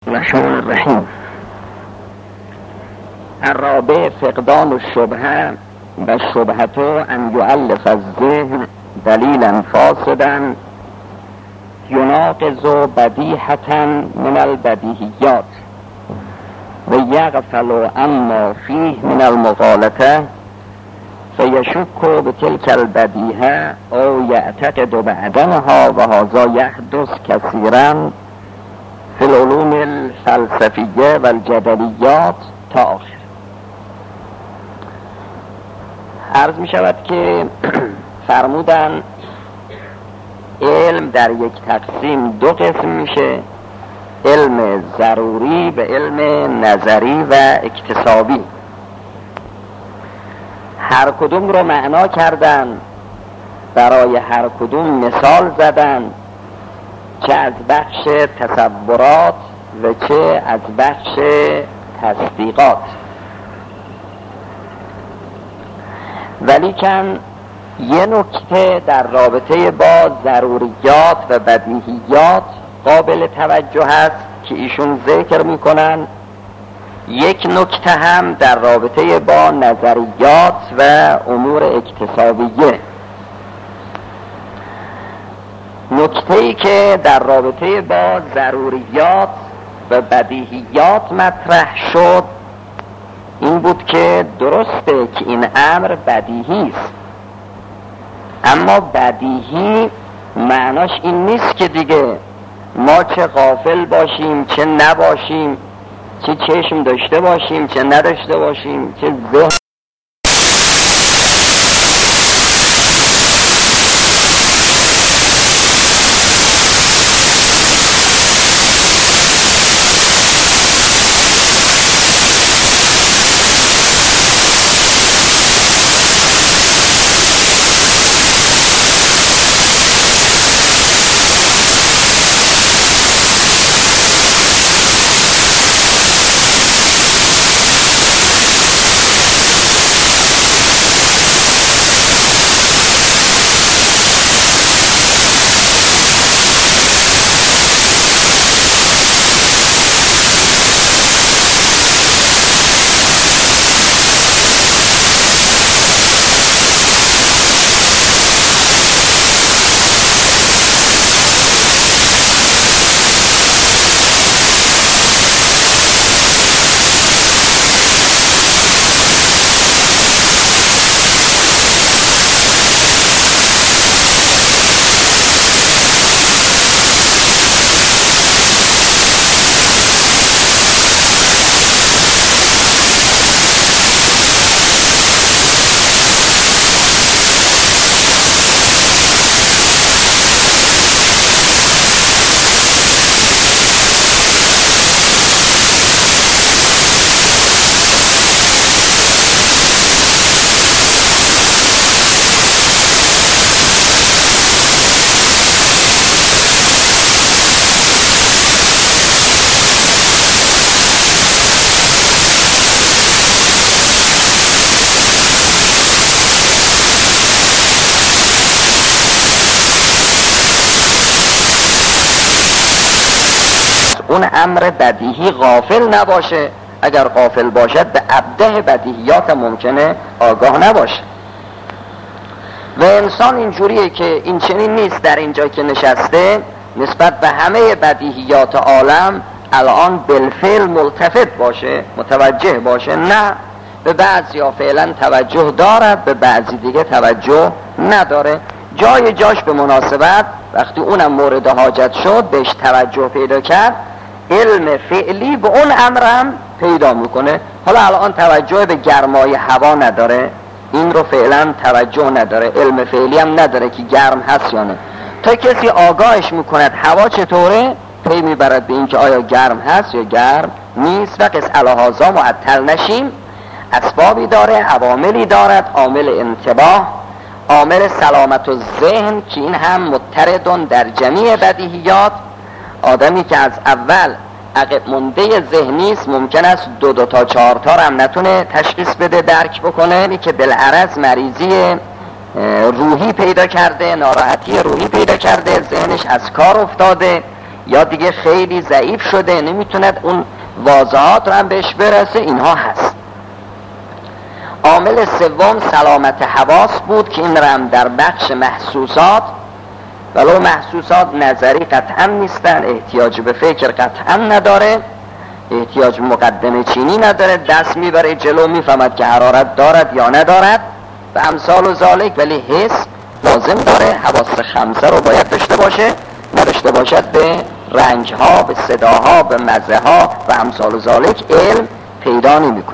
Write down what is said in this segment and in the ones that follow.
الرحمن الرحیم. الرابع فقدان الشبهه و شبهته ان یؤلف الذهن دلیلا فاسدا یناقض بدیهة من البدیهیات و یغفل اما فیه من المغالطه فیشک بتلک البدیهه او یعتقد بعدمها و هذا یحدث کثیرا فی العلوم الفلسفیه و الجدلیات تا آخر. عرض می شود که فرمودن علم در یک تقسیم دو قسم میشه: علم ضروری و علم نظری و اکتسابی. هر کدوم رو معنا کردن، برای هر کدوم مثال زدن، چه از بخش تصورات و چه از بخش تصدیقات. ولیکن یه نکته در رابطه با ضروریات و بدیهیات قابل توجه است که ایشون ذکر میکنن. یک نکته هم در رابطه با نظریات و امور اکتسابیه. نکته‌ای که در رابطه با ضروریات و بدیهیات مطرح شد این بود که درسته که این امر بدیهی است، اما بدیهی معناش این نیست که دیگه ما چه غافل باشیم چه نباشیم، چه چشم داشته باشیم چه نداشته باشیم، چه ذهن اون امر بدیهی غافل نباشه. اگر غافل باشد به ابده بدیهیات ممکنه آگاه نباشه. و انسان اینجوریه که این چنین نیست در اینجا که نشسته نسبت به همه بدیهیات عالم الان بالفعل ملتفت باشه، متوجه باشه. نه، به بعضی ها فعلا توجه دارد، به بعضی دیگه توجه نداره. جای جاش به مناسبت وقتی اونم مورد حاجت شد بهش توجه پیدا کرد، علم فعلی به اون امرم پیدا میکنه. حالا الان توجه به گرمای هوا نداره، این رو فعلا توجه نداره، علم فعلی هم نداره که گرم هست یا نه. تا کسی آگاهش میکند هوا چطوره، پی میبرد به این که آیا گرم هست یا گرم نیست. و قص الهازا معطل نشیم. اسبابی داره، عواملی دارد، عامل انتباه، عامل سلامت و ذهن که این هم مضطردون در جمیع بدیهیات. آدمی که از اول عقب مونده ذهنی است ممکن است 2 تا 4 تا هم نتونه تشخیص بده، درک بکنه. اینی که بالعرض مریضی روحی پیدا کرده، ناراحتی روحی پیدا کرده، ذهنش از کار افتاده، یا دیگه خیلی ضعیف شده نمیتوند اون واضحات رو هم بهش برسه، اینها هست. عامل سوم سلامت حواس بود که این رم در بخش محسوسات، ولو محسوسات نظری قطعا نیستن، احتیاج به فکر قطعا نداره، احتیاج به مقدمه چینی نداره، دست میبره جلو میفهمد که حرارت دارد یا ندارد و امثال و ذالک، ولی حس لازم داره، حواس خمسه رو باید داشته باشه، نداشته باشد به رنگها، به صداها، به مزه ها و امثال و ذالک علم پیدا نمی‌کنه.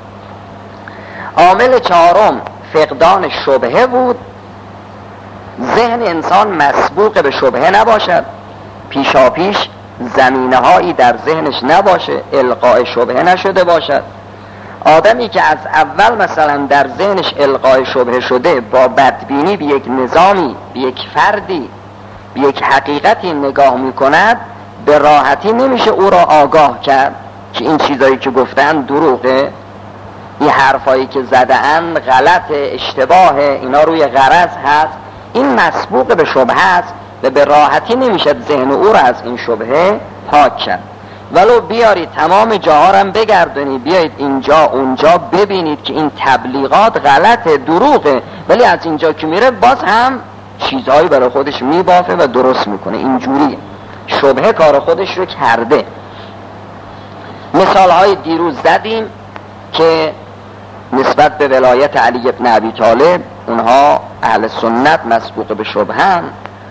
عامل چهارم فقدان شبهه بود. ذهن انسان مسبوق به شبهه نباشد، پیشاپیش زمینه هایی در ذهنش نباشه، القاء شبهه نشده باشد. آدمی که از اول مثلا در ذهنش القاء شبهه شده، با بدبینی به یک نظامی، به یک فردی، به یک حقیقتی نگاه میکند، به راحتی نمیشه او را آگاه کرد که این چیزایی که گفتن دروغه، این حرفایی که زدن غلط، اشتباه، اینا روی غرض هست. این مسبوق به شبهه است و به راحتی نمیشد ذهن او را از این شبهه پاک کرد. ولو بیارید تمام جاها را بگردونید، بیایید اینجا اونجا ببینید که این تبلیغات غلطه، دروغه، ولی از اینجا که میره باز هم چیزهایی برای خودش میبافه و درست میکنه. اینجوریه، شبهه کار خودش رو کرده. مثالهای دیروز زدیم که نسبت به ولایت علی ابن ابی طالب، اونها اهل سنت مسبوق به شبهن،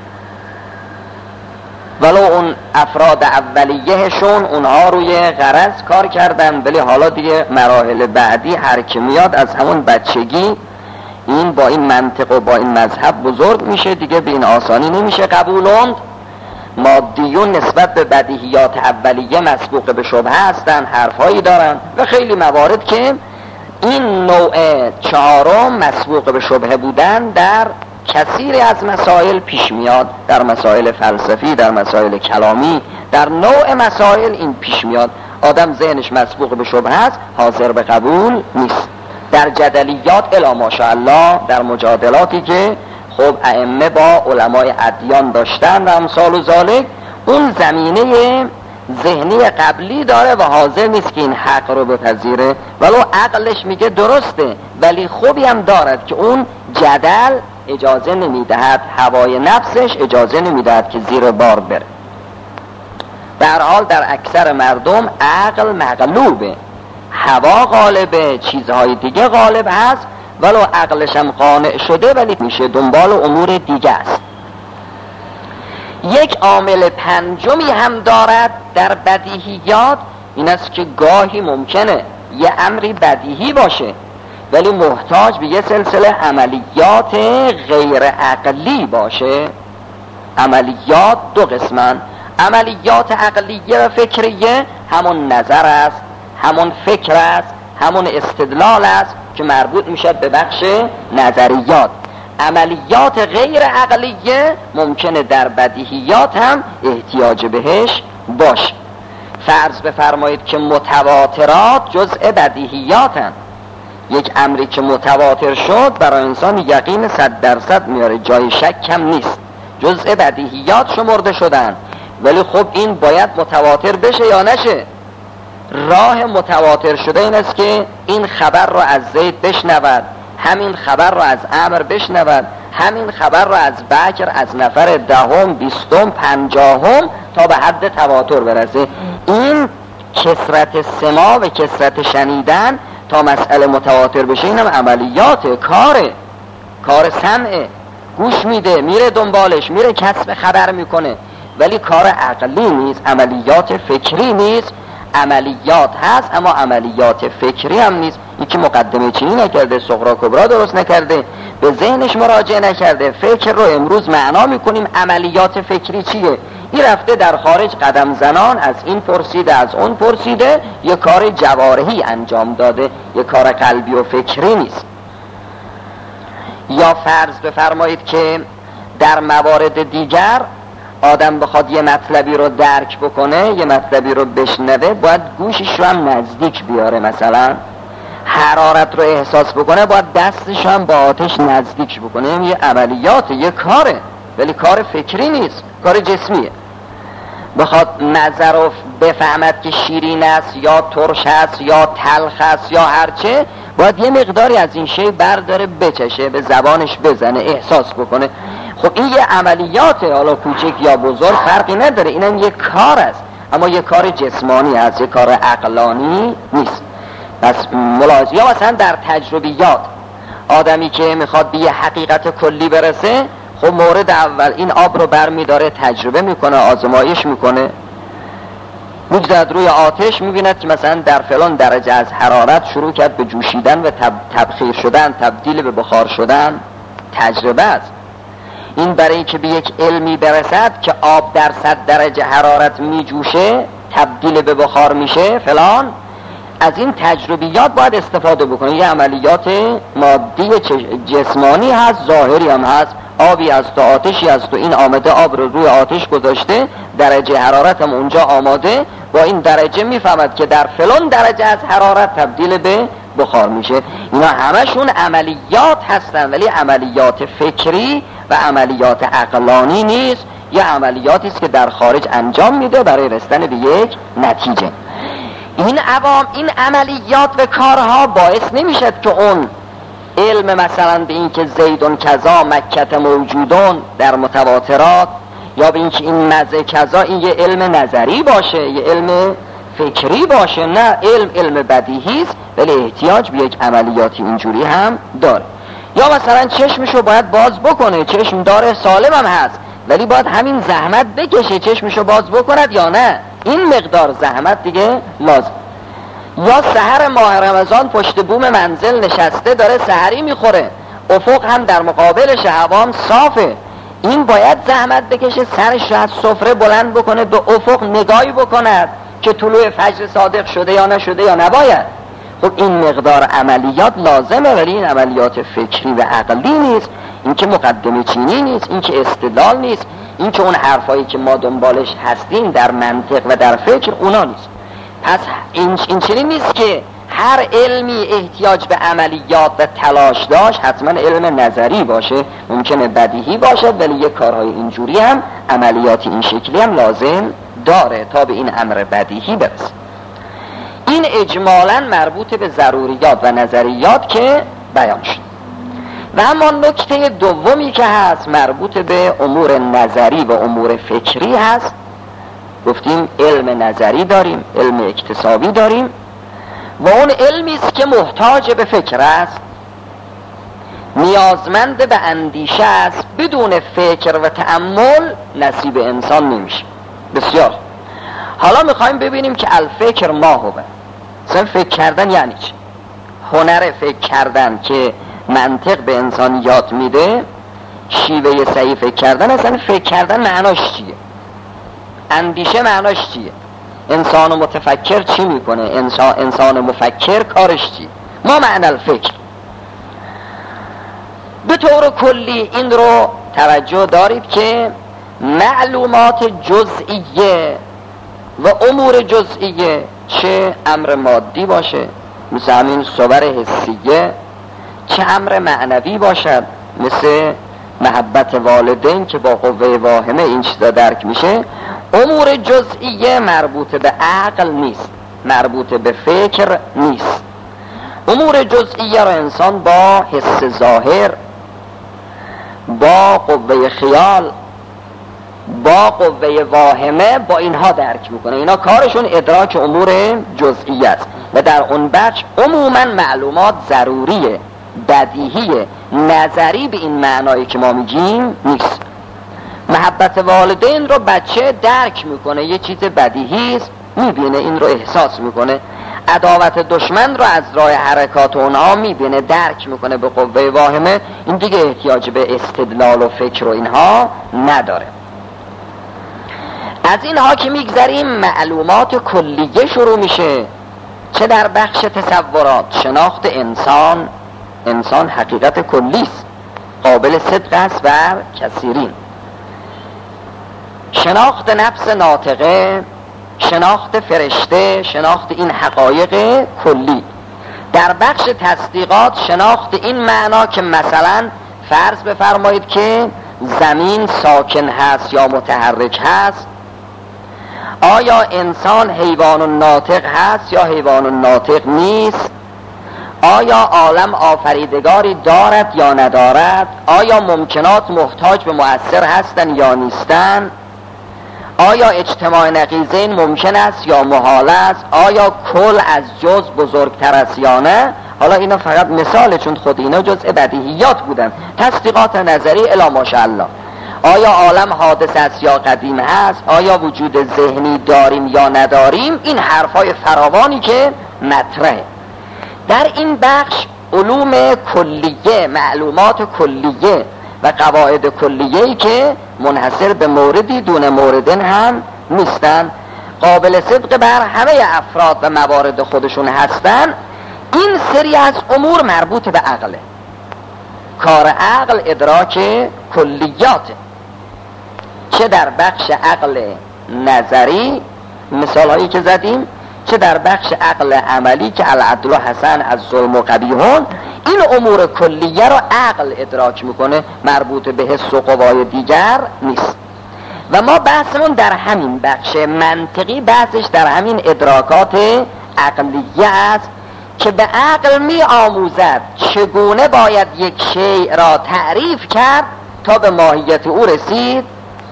ولو اون افراد اولیهشون اونها روی غرض کار کردن، ولی حالا دیگه مراحل بعدی هر که میاد از همون بچگی این با این منطق و با این مذهب بزرگ میشه، دیگه به این آسانی نمیشه قبولوند. مادیون نسبت به بدیهیات اولیه مسبوق به شبهه هستن، حرفهایی دارن و خیلی موارد که این نوع چهارم مسبوق به شبهه بودن در کثیری از مسائل پیش میاد، در مسائل فلسفی، در مسائل کلامی، در نوع مسائل این پیش میاد. آدم ذهنش مسبوق به شبهه است، حاضر به قبول نیست. در جدلیات الا ماشاءالله، در مجادلاتی که خب ائمه با علمای ادیان داشتن و امثال و ذالک، اون زمینه ذهنی قبلی داره و حاضر نیست که این حق رو بپذیره، ولو عقلش میگه درسته، ولی خوبی هم دارد که اون جدل اجازه نمیدهد، هوای نفسش اجازه نمیدهد که زیر بار بره. به هر حال در اکثر مردم عقل مغلوبه، هوا غالبه، چیزهای دیگه غالب هست، ولو عقلش هم قانع شده ولی میشه دنبال امور دیگه است. یک عامل پنجمی هم دارد در بدیهیات، این است که گاهی ممکنه یه امری بدیهی باشه ولی محتاج به یه سلسله عملیات غیر عقلی باشه. عملیات دو قسمن، عملیات عقلیه و فکریه، همون نظر است، همون فکر است، همون استدلال است که مربوط میشه به بخش نظریات. عملیات غیر عقلیه ممکنه در بدیهیات هم احتیاج بهش باشه. فرض بفرمایید که متواترات جزء بدیهیات هم. یک امری که متواتر شد برای انسان یقین 100% میاره، جای شک هم نیست، جزء بدیهیات شمرده شدن، ولی خب این باید متواتر بشه یا نشه. راه متواتر شده این است که این خبر رو از زید بشنود، همین خبر رو از عمر بشنود، همین خبر رو از بکر، از نفر دهم، 20م، 50م تا به حد تواتر برسه. این کثرت سما و کثرت شنیدن تا مسئله متواتر بشه، اینم عملیات، کار سمعه، گوش میده، میره دنبالش، میره کسب خبر میکنه، ولی کار عقلی نیست، عملیات فکری نیست. عملیات هست اما عملیات فکری هم نیست. یکی مقدمه چینی نکرده، صغرا کبرا درست نکرده، به ذهنش مراجعه نکرده، فکر رو امروز معنا میکنیم عملیات فکری چیه، این رفته در خارج قدم زنان، از این پرسیده از اون پرسیده، یه کار جوارحی انجام داده، یه کار قلبی و فکری نیست. یا فرض بفرمایید که در موارد دیگر آدم بخواد یه مطلبی رو درک بکنه، یه مطلبی رو بشنوه، باید گوشش رو هم نزدیک بیاره، مثلا حرارت رو احساس بکنه باید دستش هم با آتش نزدیک بکنه. یه عملیات، یه کاره، ولی کار فکری نیست، کار جسمیه. بخواد نظر رو بفهمد که شیرین است یا ترش است یا تلخ است یا هرچه، باید یه مقداری از این شی برداره بچشه، به زبانش بزنه، احساس بکنه. خب این یه عملیاته، حالا کوچک یا بزرگ فرقی نداره، اینم یه کار است، اما یه کار جسمانی است، یه کار عقلانی نیست. پس ملاحظه یا مثلا در تجربیات آدمی که میخواد به یه حقیقت کلی برسه، خب مورد اول این آب رو برمیداره، تجربه میکنه، آزمایش میکنه، میگذارد روی آتش، میبیند که مثلا در فلان درجه از حرارت شروع کرد به جوشیدن و تبخیر شدن، تبدیل به بخار شدن. تجربه است. این برای اینکه به یک علمی برسد که آب در 100 درجه حرارت میجوشه، تبدیل به بخار میشه فلان، از این تجربیات باید استفاده بکنه. یه عملیات مادی جسمانی هست، ظاهری هم هست. آبی هست و آتشی هست و این آمده آب رو روی آتش گذاشته، درجه حرارت هم اونجا آماده، با این درجه میفهمد که در فلان درجه از حرارت تبدیل به بخار میشه. اینا همشون عملیات هستن، ولی عملیات فکری و عملیات عقلانی نیست. یه عملیاتی است که در خارج انجام میده برای رسیدن به یک نتیجه. این عملیات و کارها باعث نمیشد که اون علم مثلا به این که زیدون کذا مکت موجودون در متواترات، یا به این که این مزه کذا، این یه علم نظری باشه، یه علم فکری باشه. نه، علم بدیهی است، ولی احتیاج به یک عملیاتی اینجوری هم داره. یا مثلا چشمشو باید باز بکنه، چشم داره، سالم هم هست، ولی باید همین زحمت بکشه چشمشو باز بکند یا نه، این مقدار زحمت دیگه لازم. یا سحر ماه رمضان پشت بوم منزل نشسته داره سحری میخوره، افق هم در مقابلش، هوام صافه، این باید زحمت بکشه، سرش رو از سفره بلند بکنه، به افق نگاهی بکند که طلوع فجر صادق شده یا نشده یا نباید. خب این مقدار عملیات لازمه، ولی این عملیات فکری و عقلی نیست. این که مقدمه چینی نیست، این که استدلال نیست، این که اون حرفایی که ما دنبالش هستیم در منطق و در فکر اونا نیست. پس این چنین نیست که هر علمی احتیاج به عملیات و تلاش داشت حتما علم نظری باشه، ممکنه بدیهی باشه، ولی یک کارهای اینجوری هم، عملیات این شکلی هم لازم داره تا به این امر بدیهی برسه. این اجمالاً مربوط به ضروریات و نظریات که بیان شد. و اما نکته دومی که هست مربوط به امور نظری و امور فکری هست. گفتیم علم نظری داریم، علم اکتسابی داریم، و اون علمی است که محتاج به فکر است، نیازمند به اندیشه است. بدون فکر و تأمل نصیب انسان نمیشه. بسیار. حالا میخوایم ببینیم که الفکر ما هو. مثلا فکر کردن یعنی چی؟ هنر فکر کردن که منطق به انسان یاد میده، شیوه صحیح فکر کردن. اصلا فکر کردن معناش چیه؟ اندیشه معناش چیه؟ انسان متفکر چی میکنه؟ انسان مفکر کارش چیه؟ ما معنی الفکر. به طور کلی این رو توجه دارید که معلومات جزئیه و امور جزئیه، چه امر مادی باشه مثل همین صور حسیه، چه امر معنوی باشد مثل محبت والدین که با قوه واهمه این چیزا درک میشه، امور جزئیه مربوط به عقل نیست، مربوط به فکر نیست. امور جزئیه را انسان با حس ظاهر، با قوه خیال، با قوه واهمه، با اینها درک میکنه. اینا کارشون ادراک امور جزئیه است و در اون بخش عموما معلومات ضروریه، بدیهیه، نظری به این معنایی که ما میگیم نیست. محبت والدین رو بچه درک میکنه، یه چیز بدیهی است، میبینه، این رو احساس میکنه. عداوت دشمن رو از راه حرکات اونها میبینه، درک میکنه به قوه واهمه. این دیگه احتیاج به استدلال و فکر و اینها نداره. از اینها که میگذریم معلومات کلیه شروع میشه، چه در بخش تصورات، شناخت انسان حقیقت کلی است، قابل صدق است بر کثیرین. شناخت نفس ناطقه، شناخت فرشته، شناخت این حقایق کلی. در بخش تصدیقات شناخت این معنا که مثلا فرض بفرمایید که زمین ساکن هست یا متحرک هست، آیا انسان حیوان ناطق هست یا حیوان ناطق نیست؟ آیا عالم آفریدگاری دارد یا ندارد؟ آیا ممکنات محتاج به مؤثر هستند یا نیستند؟ آیا اجتماع نقیضین ممکن است یا محال است؟ آیا کل از جز بزرگتر است یا نه؟ حالا اینا فقط مثاله، چون خود اینا جزء بدیهیات بودن، تصدیقات نظری الی ماشاءالله. آیا عالم حادث است یا قدیم هست؟ آیا وجود ذهنی داریم یا نداریم؟ این حرفای فراوانی که مطرحه. در این بخش علوم کلیه، معلومات کلیه و قواعد کلیه‌ای که منحصر به موردی دون موردن هم نیستن، قابل صدق بر همه افراد و موارد خودشون هستن. این سری از امور مربوط به عقله. کار عقل ادراک کلیاته، چه در بخش عقل نظری مثال هایی که زدیم، چه در بخش عقل عملی که العدل حسن از ظلم و قبیحون. این امور کلیه رو عقل ادراک میکنه، مربوط به حس و قوای دیگر نیست. و ما بحثمون در همین بخش منطقی، بحثش در همین ادراکات عقلیه است که به عقل می آموزد چگونه باید یک شیء را تعریف کرد تا به ماهیت او رسید.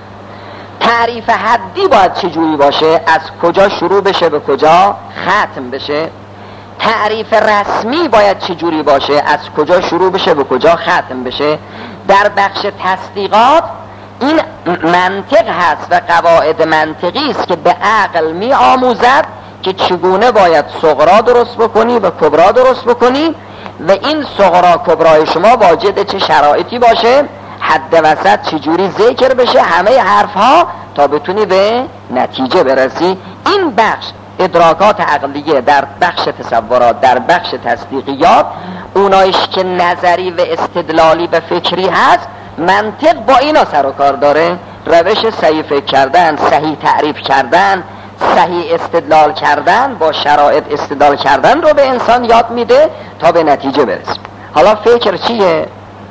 تعریف حدی باید چجوری باشه، از کجا شروع بشه به کجا ختم بشه. تعریف رسمی باید چجوری باشه، از کجا شروع بشه به کجا ختم بشه. در بخش تصدیقات این منطق هست و قواعد منطقی است که به عقل می آموزد که چگونه باید صغرا درست بکنی و کبرا درست بکنی و این صغرا کبرای شما واجد چه شرایطی باشه، حد وسط چجوری ذکر بشه، همه حرف ها تا بتونی به نتیجه برسی. این بخش ادراکات عقلیه در بخش تصورات، در بخش تصدیقیات، اونایش که نظری و استدلالی و فکری هست، منطق با اینا سر و کار داره. روش صحیح فکر کردن، صحیح تعریف کردن، صحیح استدلال کردن، با شرایط استدلال کردن رو به انسان یاد میده تا به نتیجه برسیم. حالا فکر چیه؟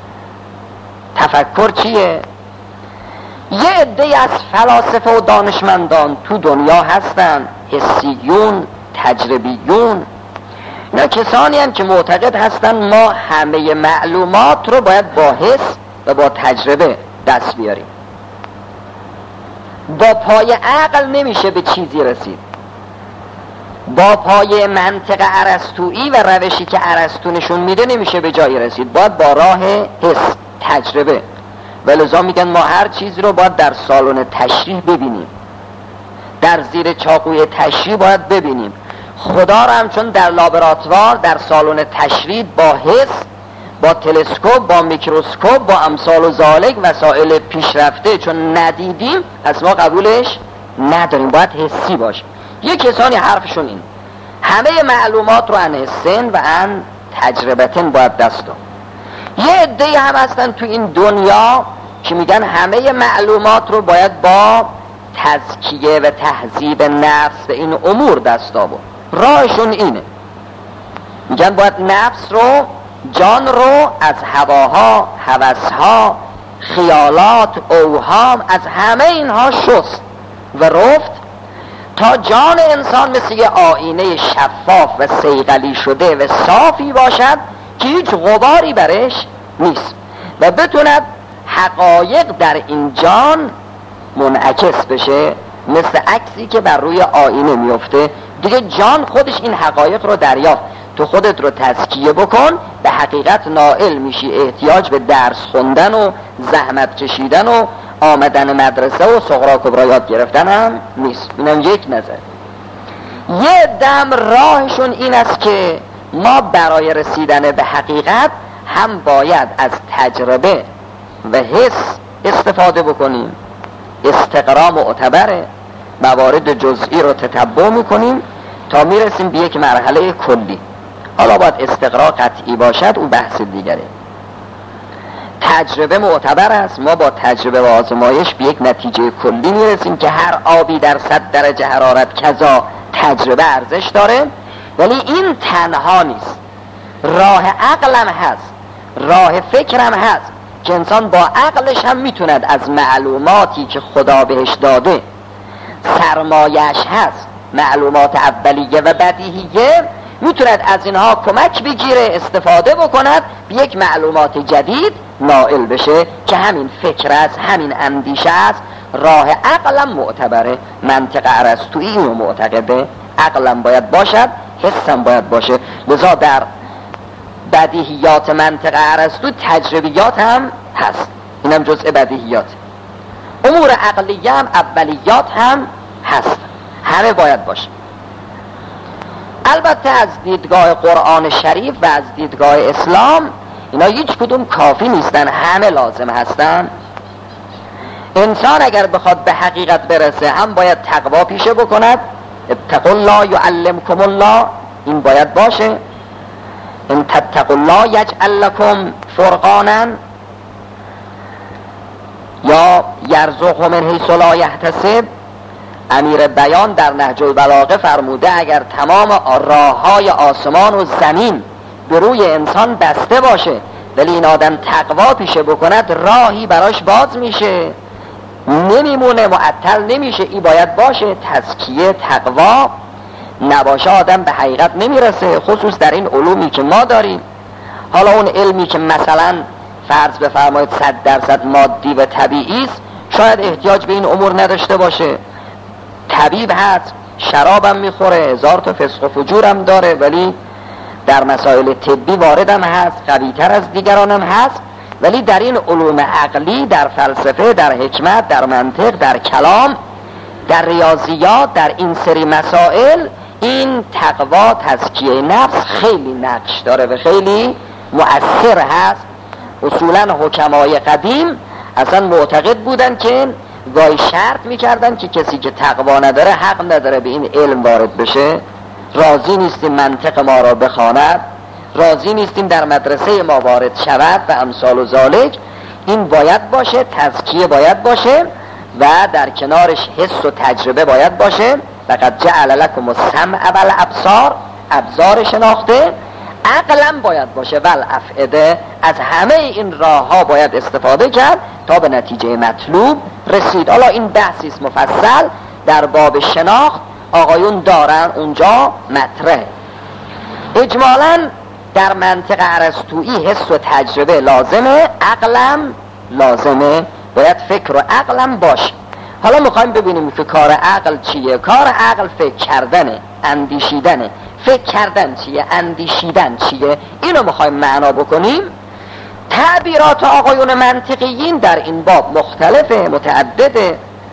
تفکر چیه؟ یه عده از فلاسفه و دانشمندان تو دنیا هستن، حسیون، تجربیون. اینا کسانی هستند که معتقد هستن ما همه معلومات رو باید با حس و با تجربه دست بیاریم. با پای عقل نمیشه به چیزی رسید. با پای منطق ارسطویی و روشی که ارسطو نشون میده نمیشه به جایی رسید. باید با راه حس، تجربه. ولذا میگن ما هر چیزی رو باید در سالن تشریح ببینیم، در زیر چاقوی تشریح باید ببینیم. خدا رو هم چون در لابراتوار، در سالن تشریح با حس، با تلسکوپ، با میکروسکوپ، با امثال و ذالک وسایل پیشرفته چون ندیدیم، پس ما قبولش نداریم، باید حسی باشه. یه کسانی حرفشون این، همه معلومات رو ان حسن و ان تجربتن باید دست داد. یه عده‌ای هم هستن تو این دنیا که میگن همه معلومات رو باید با تزکیه و تهذیب نفس و این امور دست آورد. راهشون اینه، میگن باید نفس رو، جان رو از هواها، هوسها، خیالات، اوهام، از همه اینها شست و رفت تا جان انسان مثل یه آینه شفاف و صیقلی شده و صافی باشد که هیچ غباری برش نیست و بتوند حقایق در این جان منعکس بشه، مثل عکسی که بر روی آینه میفته. دیگه جان خودش این حقایق رو دریافت. تو خودت رو تزکیه بکن، به حقیقت نائل میشی. احتیاج به درس خوندن و زحمت کشیدن و آمدن مدرسه و صغرا کبرا یاد گرفتن هم نیست. اینم یک نظر. یه دم راهشون این است که ما برای رسیدن به حقیقت هم باید از تجربه و حس استفاده بکنیم. استقرا معتبره، موارد جزئی رو تتبع میکنیم تا میرسیم به یک مرحله کلی. حالا باید استقرا قطعی باشد، اون بحث دیگره. تجربه معتبر است، ما با تجربه و آزمایش به یک نتیجه کلی میرسیم که هر آبی در 100 درجه حرارت کذا تجربه ارزش داره. ولی این تنها نیست، راه عقلم هست، راه فکرم هست که انسان با عقلش هم میتوند از معلوماتی که خدا بهش داده سرمایش هست، معلومات اولیه و بدیهیه، میتوند از اینها کمک بگیره، استفاده بکند، به یک معلومات جدید نائل بشه که همین فکر است، همین اندیشه است. راه عقلم معتبره، منطق ارسطویی اینو معتقده، عقلم باید باشد، حسم باید باشه. لذا در بدیهیات منطق ارسطو تجربیات هم هست، اینم جزء بدیهیات. امور عقلیه هم اولیات هم هست، همه باید باشه. البته از دیدگاه قرآن شریف و از دیدگاه اسلام اینا هیچ کدوم کافی نیستن، همه لازم هستن. انسان اگر بخواد به حقیقت برسه هم باید تقوا پیشه بکند، اتقوا الله یعلمکم الله، این باید باشه. ان تتقوا الله یجعل لکم فرقانا، یا یرزقه من حیث لا یحتسب. امیر بیان در نهج البلاغه فرموده اگر تمام راههای آسمان و زمین به روی انسان بسته باشه ولی این آدم تقوا پیشه بکند، راهی براش باز میشه، نمیمونه، معطل نمیشه. این باید باشه، تزکیه تقوا نباشه آدم به حقیقت نمیرسه، خصوص در این علومی که ما داریم. حالا اون علمی که مثلا فرض بفرمایید 100% مادی و طبیعی است، شاید احتیاج به این امور نداشته باشه. طبیب هست، شرابم میخوره، 1000 تا فسق و فجورم داره، ولی در مسائل طبی واردم هست، قوی‌تر از دیگرانم هست. ولی در این علوم عقلی، در فلسفه، در حکمت، در منطق، در کلام، در ریاضیات، در این سری مسائل، این تقوا، تزکیه نفس خیلی نقش داره و خیلی مؤثر هست. اصولا حکمای قدیم اصلا معتقد بودن که گاهی شرط میکردن که کسی که تقوا نداره حق نداره به این علم وارد بشه. راضی نیستیم منطق ما را بخواند، راضی نیستیم در مدرسه ما وارد شود و امثال و ذالک. این باید باشه، تزکیه باید باشه و در کنارش حس و تجربه باید باشه. لقد جعل لکم السمع والابصار، ابصار شناخته، عقلم باید باشه، والافئده، از همه این راه ها باید استفاده کرد تا به نتیجه مطلوب رسید. حالا این بحثی است مفصل در باب شناخت، آقایون دارن اونجا مطرح. اجمالاً در منطق ارسطویی حس و تجربه لازمه، عقلم لازمه، باید فکر و عقلم باشه. حالا میخوایم ببینیم که کار عقل چیه. کار عقل فکر کردنه، اندیشیدنه. فکر کردن چیه، اندیشیدن چیه، اینو میخوایم معنا بکنیم. تعبیرات آقایون منطقیین در این باب مختلفه، متعدده.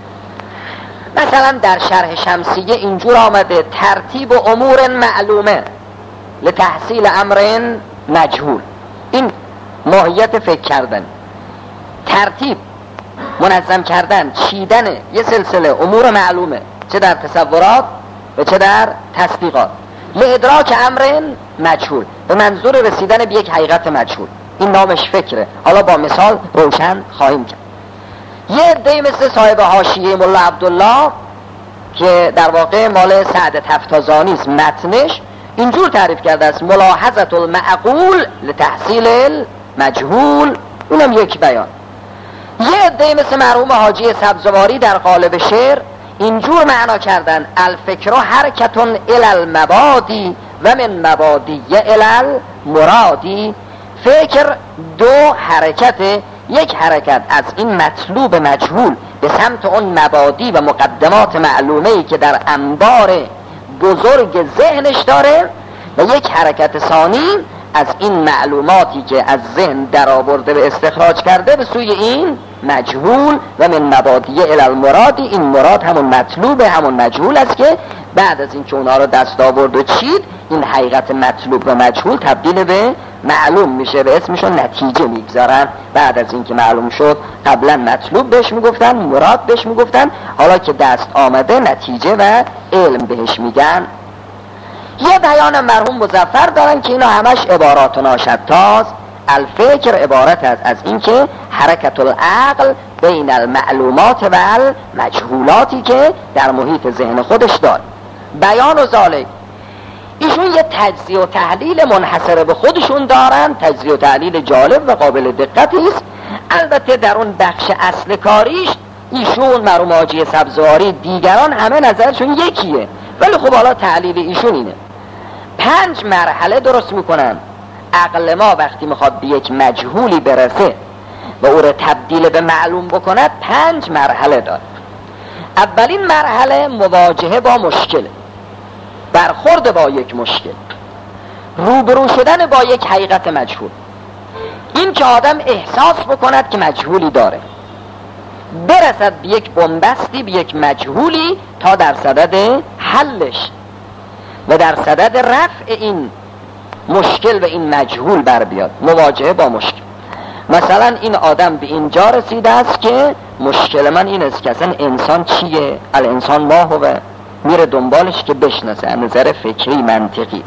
مثلا در شرح شمسیه اینجور آمده: ترتیب امور معلومه لتحصیل امر مجهول. این ماهیت فکر کردن، ترتیب، منظم کردن، چیدن یه سلسله امور معلومه، چه در تصورات و چه در تصدیقات، لادراک امر مجهول، به منظور رسیدن به یک حقیقت مجهول. این نامش فکره. حالا با مثال روشن خواهیم کرد. یه عده مثل صاحب حاشیه ملا عبدالله که در واقع مال سعد تفتازانی است، متنش اینجور تعریف کرده است: ملاحظه المعقول لتحصیل المجهول. اونم یک بیان. یه عده مثل مرحوم حاجی سبزواری در قالب شعر اینجور معنا کردن: الفکر حرکتون الی المبادی و من مبادی الی المرادی. فکر دو حرکته، یک حرکت از این مطلوب مجهول به سمت اون مبادی و مقدمات معلومه‌ای که در انبار بزرگ ذهنش داره، و یک حرکت ثانی از این معلوماتی که از ذهن در آورده و استخراج کرده به سوی این مجهول و من مبادی الی المرادی. این مراد همون مطلوب، همون مجهول است که بعد از این که اونها رو دست آورد و چید، این حقیقت مطلوب و مجهول تبدیل به معلوم میشه و اسمشون نتیجه میگذارن. بعد از این که معلوم شد، قبلا مطلوب بهش میگفتن، مراد بهش میگفتن، حالا که دست آمده نتیجه و علم بهش میگن. یه بیان مرحوم مظفر دارن که اینا همش عبارات ناشتاست. الفکر عبارت است از این که حرکت العقل بین المعلومات و المجهولاتی که در محیط ذهن خودش داره. بیان و ذالک، ایشون یه تجزیه و تحلیل منحصر به خودشون دارن، تجزیه و تحلیل جالب و قابل دقتی است. البته در اون بخش اصل کاریش ایشون مرحوم حاجی سبزواری دیگران همه نظرشون یکیه، ولی خب حالا تعلیل ایشون اینه 5 مرحله درست میکنن. عقل ما وقتی میخواد به یک مجهولی برسه و او رو تبدیل به معلوم بکند 5 مرحله داره. اولین مرحله مواجهه با مشکل، برخورد با یک مشکل، روبرو شدن با یک حقیقت مجهول. این که آدم احساس بکند که مجهولی داره، برسد به یک بنبستی، به یک مجهولی تا در صدد حلش و در صدد رفع این مشکل و این مجهول بر بیاد. مواجهه با مشکل. مثلا این آدم به اینجا رسیده است که مشکل من این است که اصلا انسان چیه، الانسان ما هو، میره دنبالش که بشناسه از نظر فکری منطقی.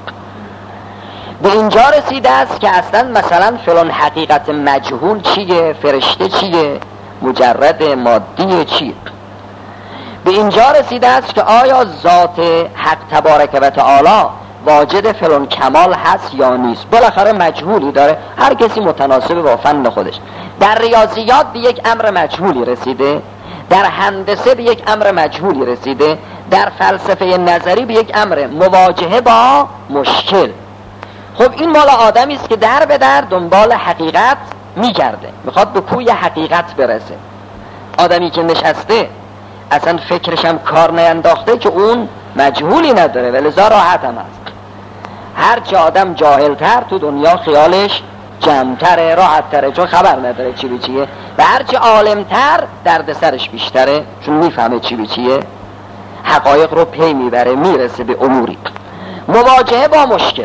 به اینجا رسیده است که اصلا مثلا فلان حقیقت مجهول چیه، فرشته چیه، مجرد مادی چیه. به اینجا رسیده است که آیا ذات حق تبارک و تعالی واجد فلان کمال هست یا نیست. بالاخره مجهولی داره، هر کسی متناسب با فن خودش. در ریاضیات به یک امر مجهولی رسیده، در هندسه به یک امر مجهولی رسیده، در فلسفه نظری به یک امر مواجهه با مشکل. خب این مال آدمی است که در به در دنبال حقیقت میگرده، میخواد به کوی حقیقت برسه. آدمی که نشسته اصلا فکرش هم کار نینداخته که اون مجهولی نداره، ولذا راحت هم هست. هرچه آدم جاهلتر تو دنیا خیالش جمعتره، راحتتره، چون خبر نداره چی به چیه، و هرچه عالمتر درد سرش بیشتره، چون میفهمه چی به چیه، حقایق رو پی میبره، میرسه به اموری. مواجهه با مشکل.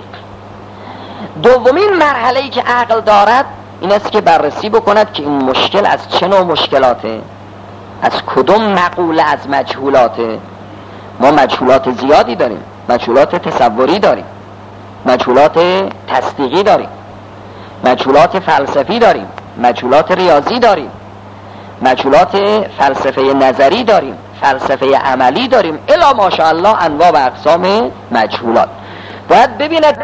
دومین مرحله‌ای که عقل دارد این است که بررسی بکند که این مشکل از چه نوع مشکلاته، از کدوم مقوله از مجهولاته. ما مجهولات زیادی داریم، مجهولات تصوری داریم، مجهولات تصدیقی داریم، مجهولات فلسفی داریم، مجهولات ریاضی داریم، مجهولات فلسفه نظری داریم، فلسفه عملی داریم، الی ماشاءالله انواع و اقسام مجهولات. باید ببیند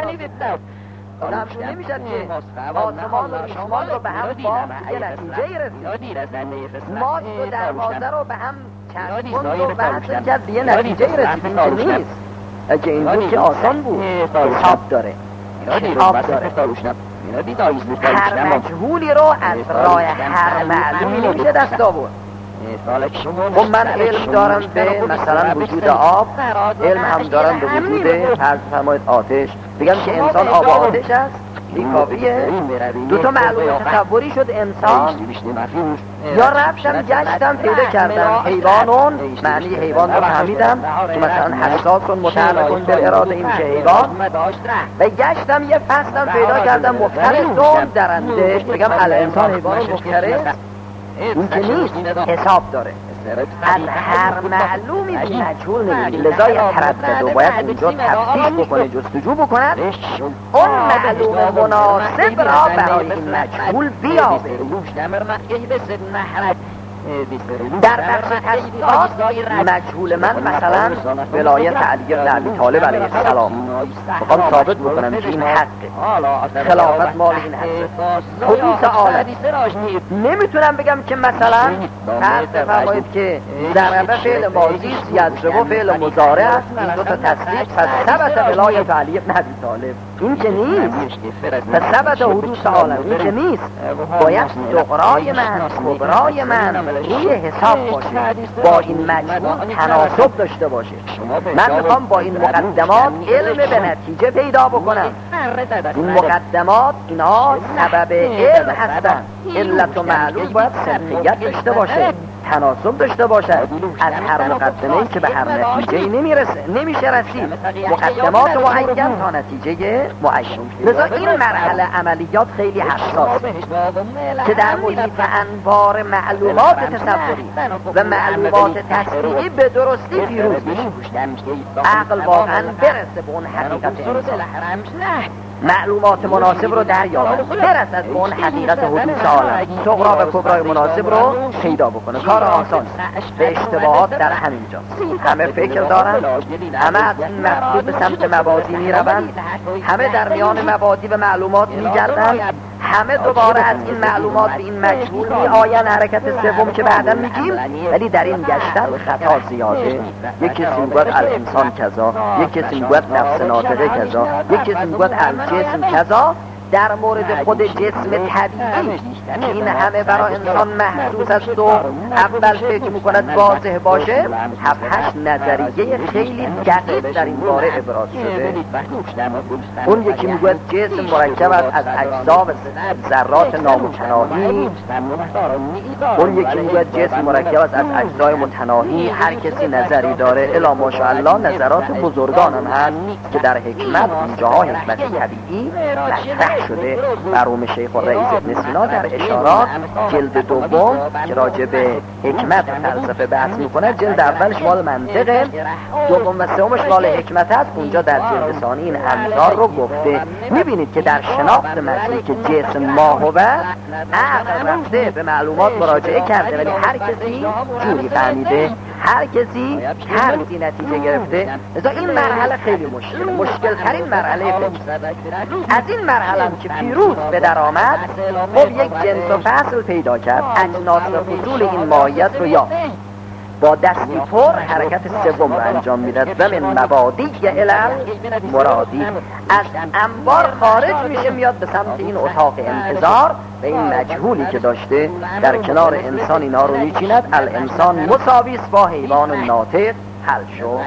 نمیشد که آسمان و شمال رو به هم با یه نتیجه رسید، ماست و دروازه رو به هم چسبوند و بحث کرد به یه نتیجه رسید. این که نیست، اگه این بود که آسان بود. حساب داره، حساب داره. هر مجهولی رو از راه هر معلومی نمیشه دست آورد. خب من علم دارم به مثلا وجود آب، علم هم دارم به وجود فرض فرمایید آتش، بگم که انسان آب و آتش است، این کافیه؟ دوتا معلوم تصوری شد انسان، یا رفتم گشتم پیدا کردم حیوانون، معنی حیوان رو فهمیدم که مثلا حساسون متعلقون به اراده این میشه حیوان، و گشتم یه فصلم پیدا کردم مفترسون درنده، بگم الانسان حیوان مفترس. این که نیست، حساب داره، از هر معلومی به مجهول نمیگه، لذا یه تردد و باید اونجا تفتیش بکنه، جستجو بکنه، اون معلوم مناسب را برای این مجهول بیابه. در بخش تشبیهات مجهول من مثلا ولایت علی بن ابی طالب علیه السلام، میخوام ثابت بکنم که این حقه، خلافت مال این حقه، حدوث عالم. نمیتونم بگم که مثلا فرض فرمایید که ضربه فعل ماضی است، یضرب فعل مضارع است، این دو تا تصریف، پس ثبت ولایت علی بن ابی طالب. این که نیست، پس ثبت حدوث عالم. این که نیست، باید صغرای من، کبرای من روی حساب باشه، با این مجموع تناسب داشته باشه. من میخوام با این مقدمات علم به نتیجه پیدا بکنم. این مقدمات اینا سبب علم هستن. علت و معلوم باید صدقیت داشته باشه، تناسب داشته باشه. از هر مقدمه‌ای که به هر نتیجه‌ای نمیشه رسید. مقدمات معین تا نتیجه معین. لذا این مرحله عملیات خیلی حساس که در محیط انبار معلومات تصوری و معلومات تصدیقی به درستی پیروز بشه. عقل واقعا برسه به اون حقیقت انسان، معلومات مناسب رو دریابه، برسد به اون حقیقت حدوث عالم، صغرا و کبرای مناسب رو پیدا بکنه. کار آسان به اشتباهات در همینجاست. همه فکر دارن، همه از این مطلوب به سمت مبادی میروند، همه در میان مبادی و معلومات میگردن، همه دوباره از این معلومات به این مجهول می آین. حرکت سوم که بعدا میگیم، ولی در این گشتن خطا زیاده. یک کسی میگوید الانسان کذا، یک کسی میگوید نفس ناطقه کذا، یک کسی میگوید الجسم کذا. در مورد خود جسم طبیعی که این همه برای انسان محسوس است و اول فکر میکند واضح باشه، 7-8 نظریه خیلی دقیق در این باره ابراز شده. اون یکی میگوید جسم مرکب است از اجزا و ذرات نامتناهی، اون یکی میگوید جسم مرکب است از اجزای متناهی. هر کسی نظری داره. الا ماشاءالله نظرات بزرگان هم هست که در حکمت اینجاها حکمت طبیعی مطرح شده. مرحوم شیخ الرئیس ابن سینا در اشارات جلد دوم که راجع به حکمت فلسفه بحث میکنه، جلد اولش مال منطقه، دوم و سومش مال حکمت است. اونجا در جلد ثانی این امثال رو گفته. میبینید که در شناخت معنی که جسم ماهوه عقل رفته به معلومات مراجعه کرده، ولی هر کسی جوری فهمیده، هر کسی طرزی نتیجه گرفته. لذا این مرحله خیلی مشکل ترین مرحله فکر. از این مرحله که پیروز به در آمد، خب یک جنس و فصل پیدا کرد، اجناس و فصول این ماهیت رو یافت، با دستی پر حرکت سوم رو انجام میداد. و من مبادی الى مرادی، از انبار خارج میشه، میاد به سمت این اتاق انتظار و این مجهولی که داشته در کنار انسان اینا رو میچیند. الانسان مساویست با حیوان ناطق حل شد.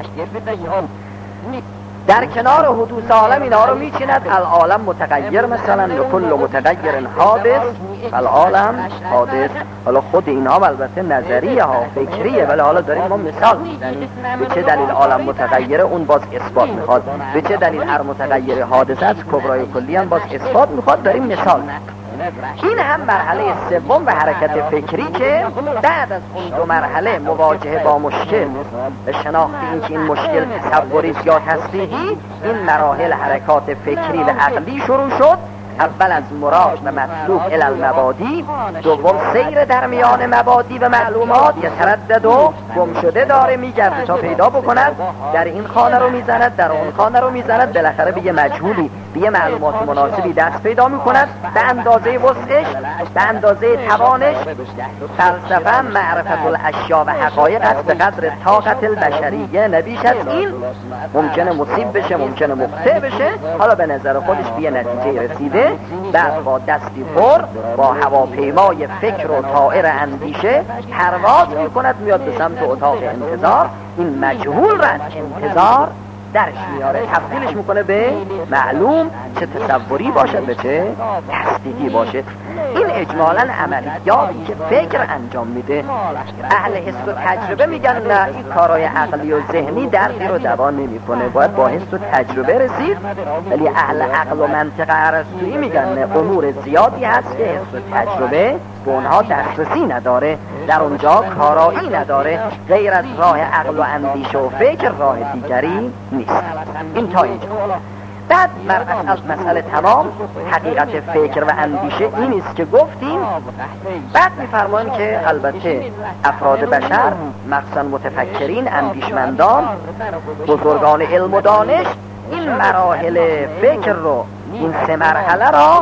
در کنار حدوث عالم اینا رو میچیند. العالم متغیر، مثلا لکل متغیر حادث العالم حادث. حالا خود اینا البته نظریه ها فکریه، ولی حالا داریم ما مثال میزنیم به چه دلیل عالم متغیره. اون باز اثبات میخواد. به چه دلیل هر متغیر حادث است کبرای کلی هم باز اثبات میخواد. داریم مثال. این هم مرحله سوم و حرکت فکری که بعد از اون دو مرحله مواجهه با مشکل و شناخت این که این مشکل تصوری یا تصدیقی، این مراحل حرکات فکری و عقلی شروع شد. اول از مراد و مطلوب الی المبادی، دوم سیر در میان مبادی و معلومات، یه تردد و گم شده داره میگرده تا پیدا بکند. در این خانه رو میزند، در اون خانه رو میزند، بالاخره به یه مجهولی، به یه معلومات مناسبی دست پیدا میکند به اندازه وسعش، به اندازه توانش. فلسفه معرفت الاشیا و حقایق است به قدر طاقت البشریه، نبیش از این. ممکنه مصیب بشه، ممکنه مخطئ بشه، حالا به نظر خودش به نتیجه رسیده. بعد با دستی پر، با هواپیمای فکر و طائر اندیشه پرواز میکند، میاد به سمت اتاق انتظار. این مجهول را انتظار درش میاره، تبدیلش میکنه به معلوم، چه تصوری باشد به چه تصدیقی باشه. این اجمالاً عملیاتی که فکر انجام میده. اهل حس و تجربه میگن نه، این کارهای عقلی و ذهنی دردی رو دوا نمیکنه، باید با حس و تجربه رسید. ولی اهل عقل و منطق ارسطویی میگن نه، امور زیادی هست که حس و تجربه به اونها دسترسی نداره، در اونجا کارایی نداره. غیر از راه عقل و اندیشه و فکر راه دیگری نیست. این تا اینجا. بعد از مسئله تمام، حقیقت فکر و اندیشه این است که گفتیم. بعد میفرماییم که البته افراد بشر، مخصوصا متفکرین، اندیشمندان، بزرگان علم و دانش، این مراحل فکر رو، این سه مرحله را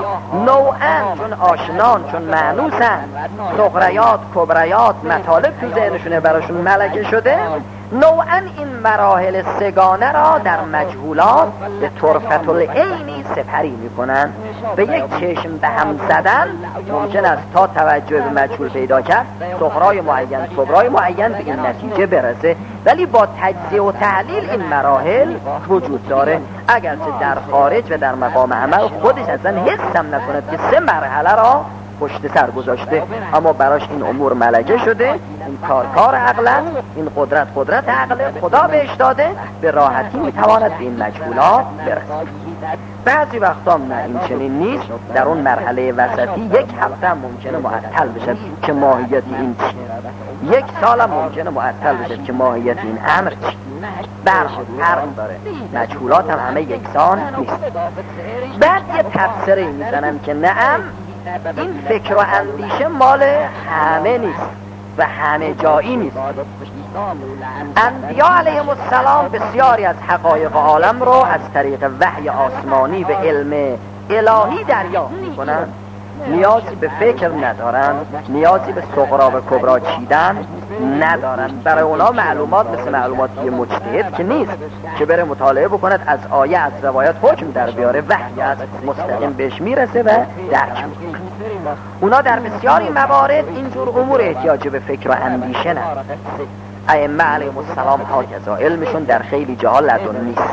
نوعاً چون آشنان، چون معنوسن، صغریات، کبریات، مطالب تو ذهنشونه براشون ملکه شده، نوعاً این مراحل سگانه را در مجهولات به طرفت العینی سپری میکنن. به یک چشم به هم زدن ممکن است تا توجه به مجهول پیدا کرد، صغرای معین، کبرای معین به این نتیجه برسه. ولی با تجزیه و تحلیل این مراحل وجود داره. اگرچه در خارج و در مقام عمل خودش اصلا حس هم نکند که سه مرحله را پشت سر گذاشته، اما براش این امور ملکه شده. این کار عقل است، این قدرت عقل، خدا بهش داده، به راحتی میتواند به این مجهولات برسه. بعضی وقتا نه، این چنین نیست. در اون مرحله وسطی 1 هفته هم ممکنه معطل بشد که ماهیت این چی، 1 سال هم ممکنه معطل بشد که ماهیت این امر چی. برخود فرق داره، مجهولات هم همه یکسان نیست. بعد یه تفسیری میزنن که نعم، این فکر و اندیشه مال همه نیست و همه جایی نیست. انبیا علیهم السلام بسیاری از حقایق عالم رو از طریق وحی آسمانی و علم الهی دریافت میکنن. نیازی به فکر ندارن، نیازی به صغرا و کبرا چیدن ندارن. برای اونا معلومات مثل معلومات یه مجتهد که نیست که بره مطالعه بکند، از آیه از روایت حکم در بیاره، وحی از مستقیم بهش میرسه و درک میکنه. اونا در بسیاری موارد اینجور امور احتیاج به فکر و اندیشه ندارن. ائمه علیهم السلام هاکذا، علمشون در خیلی جاها لدن نیست.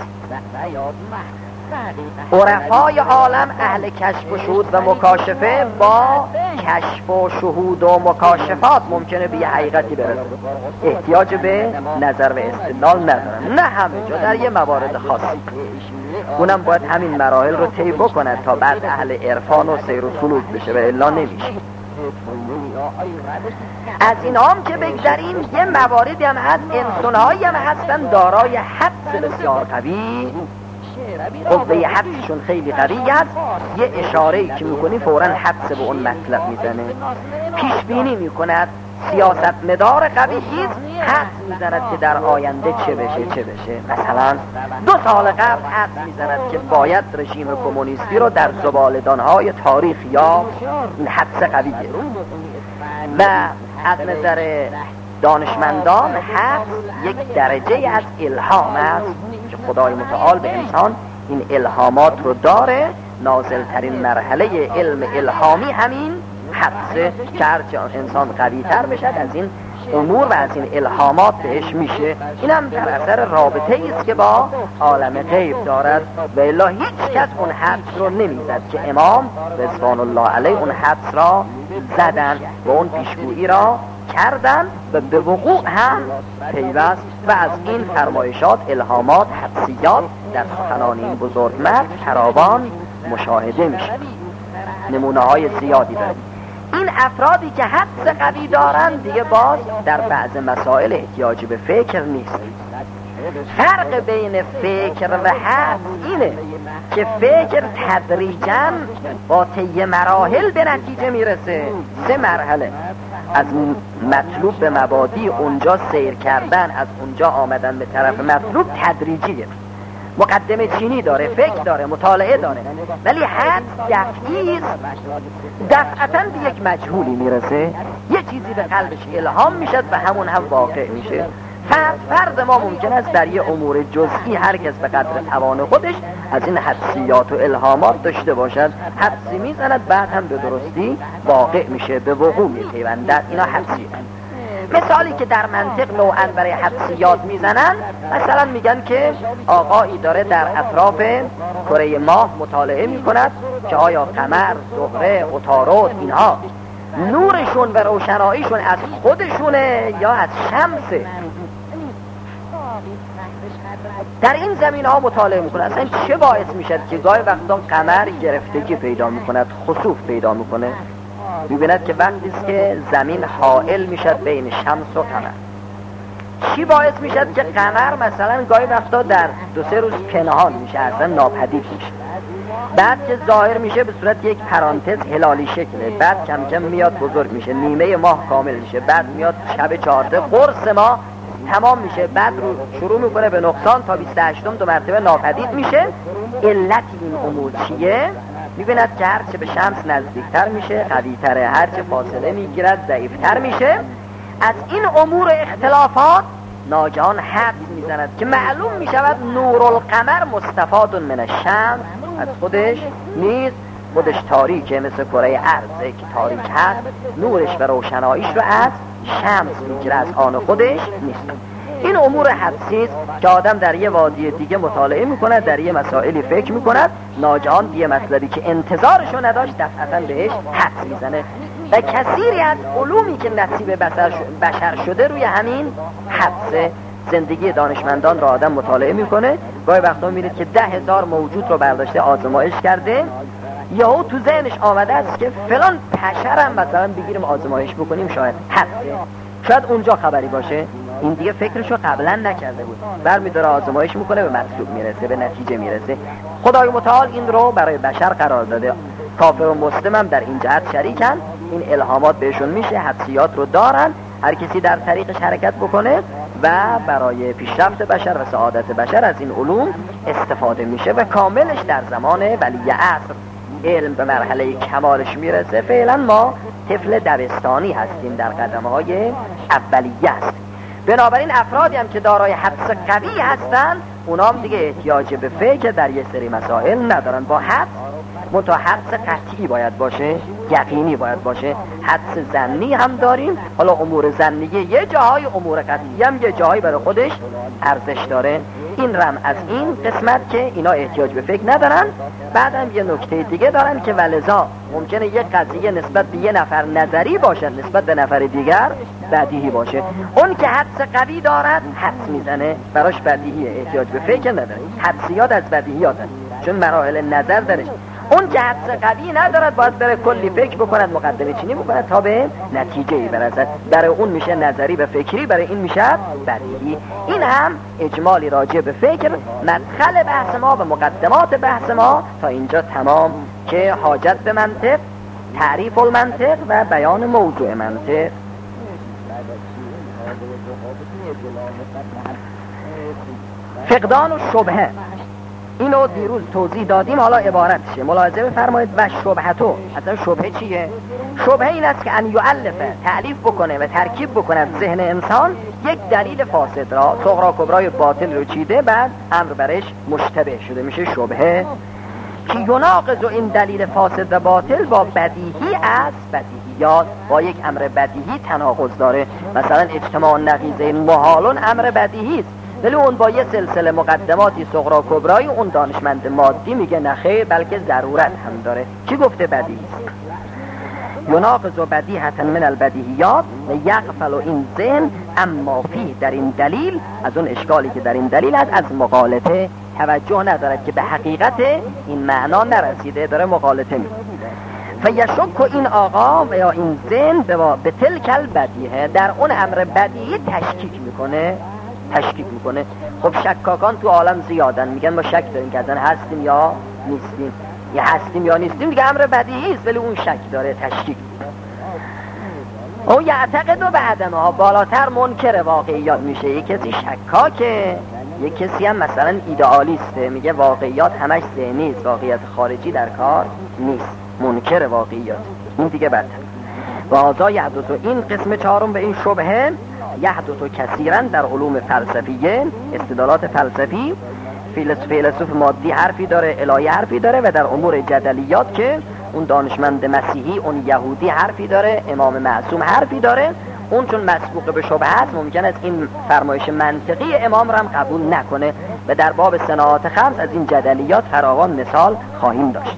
عرفای عالم اهل کشف و شهود و مکاشفه با کشف و شهود و مکاشفات ممکنه به یه حقیقتی برسه، احتیاج به نظر و استدلال ندارن. نه همه جا، در یه موارد خاصی، اونم باید همین مراحل رو طی بکنه تا بعد اهل عرفان و سیر و سلوک بشه و الا نمیشه. از این هم که بگذاریم، یه مواردی هم هست، انسانهایی هم هستن دارای حدس بسیار قوی، قوه حدسشون خیلی قوی است. یه اشاره‌ای که میکنی فوراً حدس به اون مطلب میزنه، پیش بینی میکند، سیاست مدار قوی حدس میزند که در آینده چه بشه. مثلا 2 سال قبل حدس میزند که باید رژیم کمونیستی رو در زبالدانهای تاریخ یا این حدس قویه. و از نظر دانشمندان حدس یک درجه از الهام است که خدای متعال به انسان این الهامات رو داره. نازلترین مرحله علم الهامی همین حدسه که هرچه انسان قوی تر بشد از این امور و از این الهامات بهش میشه. این هم در اثر رابطه است که با عالم غیب دارد و الا هیچ کس اون حدس رو نمیزد که امام رضوان الله علیه اون حدس را زدن و اون پیشگویی را کردن و به وقوع هم پیوست. و از این فرمایشات، الهامات، حدسیات در سخنان این بزرگمرد فراوان مشاهده میشه. نمونه های زیادی داریم. این افرادی که حدس قوی دارند دیگه باز در بعض مسائل احتیاج به فکر نیست. فرق بین فکر و حدس اینه که فکر تدریجاً با طی مراحل به نتیجه میرسه. 3 مرحله از مطلوب به مبادی، اونجا سیر کردن، از اونجا آمدن به طرف مطلوب تدریجیه. مقدمه چینی داره، فکر داره، مطالعه داره. ولی حدس دفعی دفعتاً به یک مجهولی میرسه، یه چیزی به قلبش الهام میشد و همون هم واقع میشه. فرد ما ممکن است در یه امور جزئی هر کس به قدر توان خودش از این حدسیات و الهامات داشته باشد، حدسی میزند بعد هم به درستی واقع میشه، به وقوع میپیوندد. اینا حدسیه. مثالی که در منطق نوعاً برای حدسیات میزنن، مثلا میگن که آقایی داره در اطراف کره ماه مطالعه میکند که آیا قمر، زهره، عطارد اینها نورشون و روشناییشون از خودشونه یا از شمسه. در این زمین ها مطالعه میکنه اصلا چه باعث میشد که گاهی وقتا قمر گرفتگی پیدا میکند، خسوف پیدا میکنه. میبیند که وقتی است که زمین حائل میشد بین شمس و قمر. چی باعث میشد که قمر مثلا گاهی وقتا در 2-3 روز پنهان میشه، اصلا ناپدید میشه، بعد که ظاهر میشه به صورت یک پرانتز هلالی شکله، بعد کم کم میاد بزرگ میشه، نیمه ماه کامل میشه، بعد میاد شب 14 قرص ماه تمام میشه، بعد رو شروع میکنه به نقصان تا 28م 2 مرتبه ناپدید میشه. علت این امور چیه؟ میبیند که هرچه به شمس نزدیکتر میشه قویتره، هرچه فاصله میگیرد ضعیفتر میشه. از این امور اختلافات ناگهان حدس میزند که معلوم میشود نور القمر مستفاد من الشمس، از خودش نیست، خودش تاریکه، مثل کره ارض که تاریک هست، نورش و روشناییش رو از شمس میگیره، از آن خودش نیست. این امور حدسی است که آدم در یه وادی دیگه مطالعه میکند، در یه مسائلی فکر میکند، ناگهان یه مطلبی که انتظارشو نداشت دفعتاً بهش حدس میزنه. و کثیری از علومی که نصیب بشر شده روی همین حدس. زندگی دانشمندان را آدم مطالعه میکنه، گاهی وقتا میبینید که 10,000 موجود رو برداشته آزمایش کرده، یا تو ذهنش آمده است که فلان پشرم مثلا بگیریم آزمایش بکنیم، شاید حدسه، شاید اونجا خبری باشه. این دیگه فکرشو قبلا نکرده بود، برمی‌داره آزمایش میکنه، به مطلوب میرسه، به نتیجه میرسه. خدای متعال این رو برای بشر قرار داده. کافر و مسلم هم در این جهت شریکن، این الهامات بهشون میشه، حدسیات رو دارن، هر کسی در طریقش حرکت بکنه و برای پیشرفت بشر و سعادت بشر از این علوم استفاده میشه و کاملش در زمان ولی عصر علم به مرحله کمالش میرسه، فعلا ما طفل دبستانی هستیم، در قدم‌های اولیه است. بنابراین افرادی هم که دارای حدس قوی هستن، اونام دیگه احتیاج به فکر در یه سری مسائل ندارن. با حدس منتها حدس قطعی باید باشه، یقینی باید باشه. حدس ظنی هم داریم، حالا امور ظنیه یه جاهای، امور قطعی هم یه جاهای برای خودش ارزش داره. این رم از این قسمت که اینا احتیاج به فکر ندارن. بعدم یه نکته دیگه دارن که ولذا ممکنه یه قضیه نسبت به یه نفر نظری باشد، نسبت به نفر دیگر بدیهی باشه. اون که حدس قوی دارد حدس میزنه، براش بدیهیه، احتیاج به فکر نداره. حدسیات از بدیهیات هست، چون مراحل نظر درش. اون که حدس قوی ندارد باید بره کلی فکر بکند، مقدمه چینی بکند تا به نتیجه‌ای برسد. برای اون میشه نظری و فکری، برای این میشه بدیهی. این هم اجمالی راجع به فکر، مدخل بحث ما و مقدمات بحث ما تا اینجا تمام، که حاجت به منطق، تعریف المنطق و بیان موضوع منطق. فقدان و شبهه، اینو دیروز توضیح دادیم، حالا عبارتشه ملاحظه بفرمایید. و شبهتو، اصلا شبهه چیه؟ شبهه این است که ان یؤلفه، تعلیف بکنه و ترکیب بکنه ذهن انسان یک دلیل فاسد را، صغرا کبرای باطل رو چیده، بعد امر برش مشتبه شده، میشه شبهه. که یناقض این دلیل فاسد و باطل با بدیهی از بدیهیات، با یک امر بدیهی تناقض داره. مثلا اجتماع نقیضین محالون امر بدیهی است، ولی اون با یه سلسله مقدماتی صغرا کبرای اون دانشمند مادی میگه نخیر، بلکه ضرورت هم داره. کی گفته بدیهی است؟ یناقض بدیهة من البدیهیات و یغفل این ذهن اما فی، در این دلیل، از اون اشکالی که در این دلیل است، از مغالطه توجه ندارد که به حقیقت این معنا نرسیده، داره مغالطه میکنه. فیشک این آقا و یا این ذهن به تلک البدیهه، در اون امر بدیهی تشکیک میکنه. خب شکاکان تو عالم زیادن، میگن ما شک داریم که اصلا هستیم یا نیستیم، یا هستیم یا نیستیم، دیگه امر بدیهی است، ولی اون شک داره، تشکیک. او یعتقد و به عدمه ها، بالاتر منکر واقعیات میشه. یک کسی شکاکه، یک کسی هم مثلا ایدئالیسته، میگه واقعیات همش ذهنی است، واقعیت خارجی در کار نیست، منکر واقعیات. این دیگه بدتر. و هذا یحدث، این قسم چهارم به این شبهه، یحدث کثیرا در علوم فلسفیه، استدلالات فلسفی. فیلسوف مادی حرفی داره، الهی حرفی داره، و در امور جدلیات که اون دانشمند مسیحی، اون یهودی حرفی داره، امام معصوم حرفی داره. اون چون مسبوق به شبهه است، ممکن است این فرمایش منطقی امام را هم قبول نکنه، و در باب صناعات خمس از این جدلیات فراوان مثال خواهیم داشت.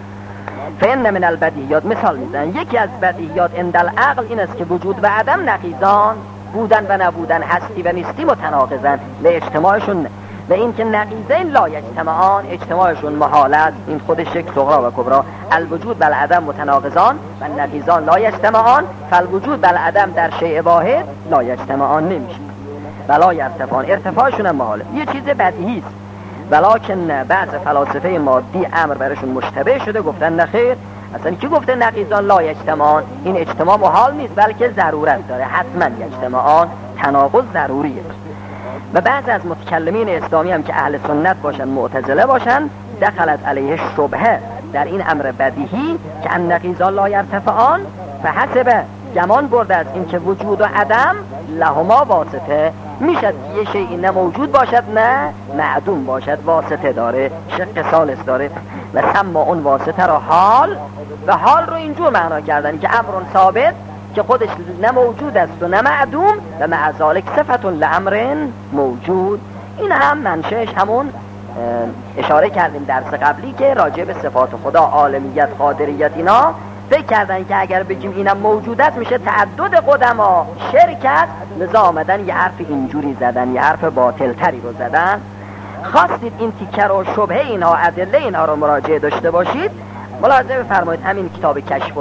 فإن من البدیهیات، مثال میزنن، یکی از بدیهیات عند العقل این است که وجود و عدم نقیضان، بودن و نبودن، هستی و نیستی متناقضن، و اجتماعشون، و این که نقیضین لا یجتمعان، اجتماعشون محال است. این خودش یک صغرا و کبرا. الوجود و العدم متناقضان و نقیضان لا یجتمعان، فالوجود و العدم در شیء واحد لا یجتمعان نمیشه، ولا یرتفعان، ارتفاعشون هم محاله، یه چیز بدیهی است. ولکن بعض فلاسفه مادی امر برشون مشتبه شده، گفتن نخیر، اصلا کی گفته نقیضان لا یجتمعان؟ این اجتماع محال نیست، بلکه ضرورت داره، حتما یجتمعان، تناقض ضروریه. و بعض از متکلمین اسلامی هم که اهل سنت باشن، معتزله باشن، دخلت علیه شبهه در این امر بدیهی که ان نقیضان لا یرتفعان، فحسب، گمان برده از این که وجود و عدم لهما واسطه، میشد که یه شیئی نه موجود باشد نه معدوم باشد، واسطه داره، شق ثالث داره. و سما اون واسطه را حال، و حال رو اینجور معنا کردن که امر ثابت که خودش نه موجود است و نه معدوم، و مع ذالک صفت لامر موجود. این هم منشأش همون اشاره کردیم درس قبلی که راجع به صفات خدا، عالمیت، قادریت، اینا فکر کردن که اگر بگیم اینم موجود است میشه تعدد قدما، شرکت، لذا آمدن یه حرف اینجوری زدن، یه حرف باطل تری رو زدن. خواستید این تیکر و شبهه اینها، ادله اینها رو مراجعه داشته باشید، ملاحظه بفرمایید همین کتاب کشف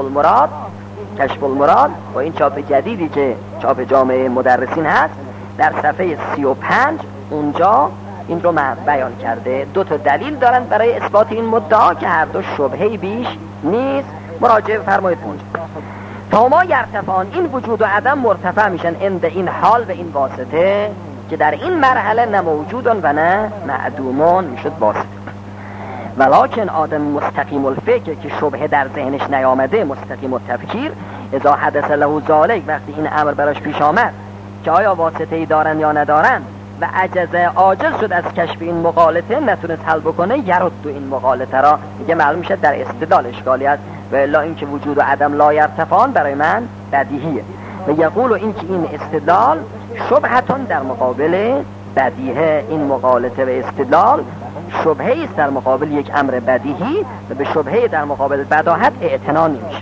المراد با این چاپ جدیدی که چاپ جامعه مدرسین هست، در صفحه 35 اونجا این رو بیان کرده. دو تا دلیل دارن برای اثبات این مدعا که هر دو شبهه‌ای بیش نیست. مراجعه فرمایید اونجا. تا ما یرتفعان، این وجود و عدم مرتفع میشن عند این حال و این واسطه، که در این مرحله نه موجودن و نه معدومون، میشد واسطه. ولکن آدم مستقیم الفکر که شبهه در ذهنش نیامده، مستقیم التفکیر، اذا حدث له ذالک، وقتی این امر براش پیش آمد که آیا واسطه‌ای دارن یا ندارن و عاجز شد از کشف این مغالطه، نتونست حل بکنه، یرد این مغالطه را، میگه معلوم شد در استدلال اشکالی است و الا اینکه وجود و عدم لا یرتفعان برای من بدیهیه. و یقول این که این استدلال شبهتون در مقابل بدیهه، این مغالطه و استدلال شبهه است در مقابل یک امر بدیهی و به شبهه در مقابل بداهت اعتنا نمیشه.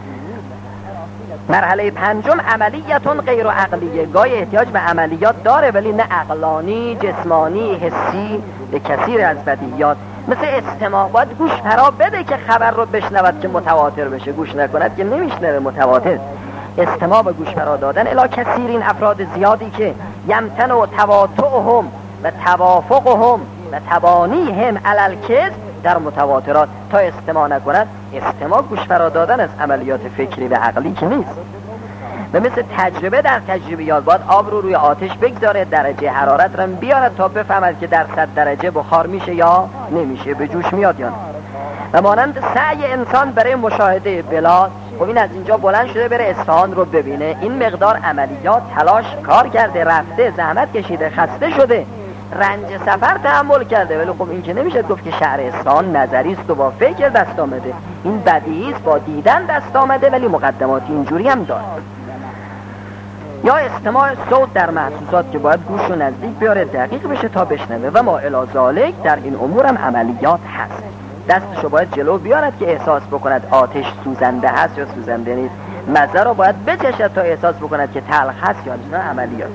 مرحله پنجم عملیتون غیر عقلیه، گاهی احتیاج به عملیات داره ولی نه عقلانی، جسمانی، حسی، به کثیر از بدیهیات. مثل استماع، باید گوش فرا بده که خبر رو بشنود که متواتر بشه، گوش نکند که نمیشنوه متواتر. استماع و گوش فرا دادن الی کثیرین، افراد زیادی که یمتن و تواتعهم و توافقهم و تبانیهم علی الکذب در متواترات، تا استماع نکند. استماع گوش فرا دادن از عملیات فکری و عقلی که نیست. و مثل تجربه در تجربیات، باید آب رو روی آتش بگذاره، درجه حرارت رو بیارد تا بفهمد که در 100 درجه بخار میشه یا نمیشه، به جوش میاد یا نه. و مانند سعی انسان برای مشاهده بلاد، خب این از اینجا بلند شده بره اصفهان رو ببینه، این مقدار عملیات، تلاش، کار کرده، رفته، زحمت کشیده، خسته شده، رنج سفر تحمل کرده، ولی خب این که نمیشه گفت که شهر اصفهان نظری است و با فکر دست آمده. این بدیهی است، با دیدن دست آمده، ولی مقدماتی اینجوری هم داره. یا استماع صوت در محسوسات که باید گوش رو نزدیک بیاره، دقیق بشه تا بشنوه. و ما الی ذالک، در این امور هم عملیات هست. دستشو باید جلو بیارد که احساس بکند آتش سوزنده هست یا سوزنده نیست، مزه رو باید بچشد تا احساس بکند که تلخ هست یا نه. عملیات.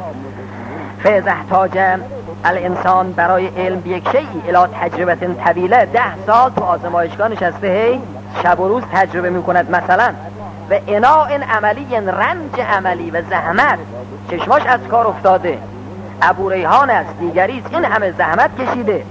فاذا احتاج الانسان برای علم یک شیئی الی تجربه طویله، 10 سال تو آزمایشگاه نشسته، هی شب و روز تجربه میکند مثلا، و اناء عملی، رنج عملی و زحمت، چشماش از کار افتاده، ابو ریحان است، دیگری است، این همه زحمت کشیده،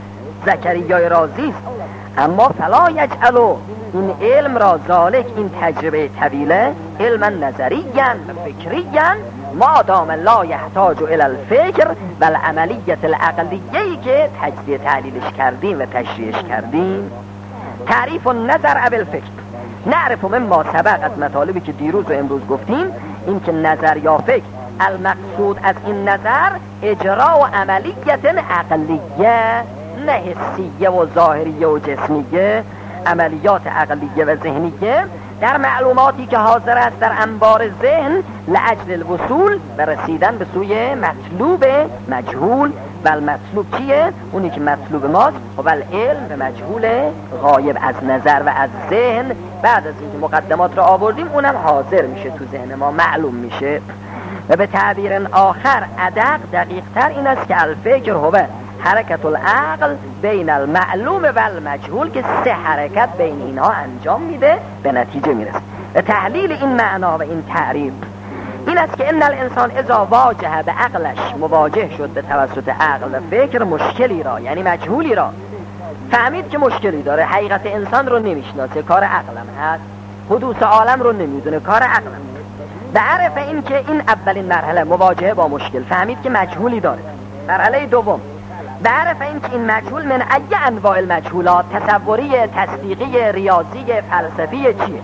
زکریای رازی است، اما فلا یجعلو، این علم را، ذالک، این تجربه طویله، علما نظریا و فکریا، ما دام لا یحتاج الی الفکر و العملیت العقلیه‌ای که تجزیه تحلیلش کردیم و تشریحش کردیم. تعریف النظر ابل فکر، نعرف مما سبق، از مطالبی که دیروز و امروز گفتیم، این که نظر یا فکر، المقصود از این نظر اجرا و عملیت عقلیه، نه حسیه و ظاهریه و جسمیه، عملیات عقلیه و ذهنیه در معلوماتی که حاضر است در انبار ذهن، لأجل الوصول، و رسیدن به سوی مطلوب مجهول. و المطلوب چیه؟ اونی که مطلوب ماست، و العلم به مجهول غایب از نظر و از ذهن. بعد از اینکه مقدمات را آوردیم، اونم حاضر میشه تو ذهن ما، معلوم میشه. و به تعبیر آخر، ادق، دقیق تر این است که الفکر هو حرکت العقل بین المعلوم و المجهول، که 3 حرکت بین اینها انجام میده، به نتیجه میرسه. و تحلیل این معنا و این تعریف این است که ان الانسان اذا واجه به عقلش، مواجه شد به توسط عقل و فکر مشکلی را، یعنی مجهولی را، فهمید که مشکلی داره، حقیقت انسان رو نمیشناسه، کار عقلم هست، حدوث عالم رو نمیدونه، کار عقلم. به عرف این که این اولین مرحله، مواجهه با مشکل، فهمید که مجهولی داره. مرحله دوم، به عرف این که این مجهول من ای انواع المجهولات، تصوری، تصدیقی، ریاضی، فلسفی چیه؟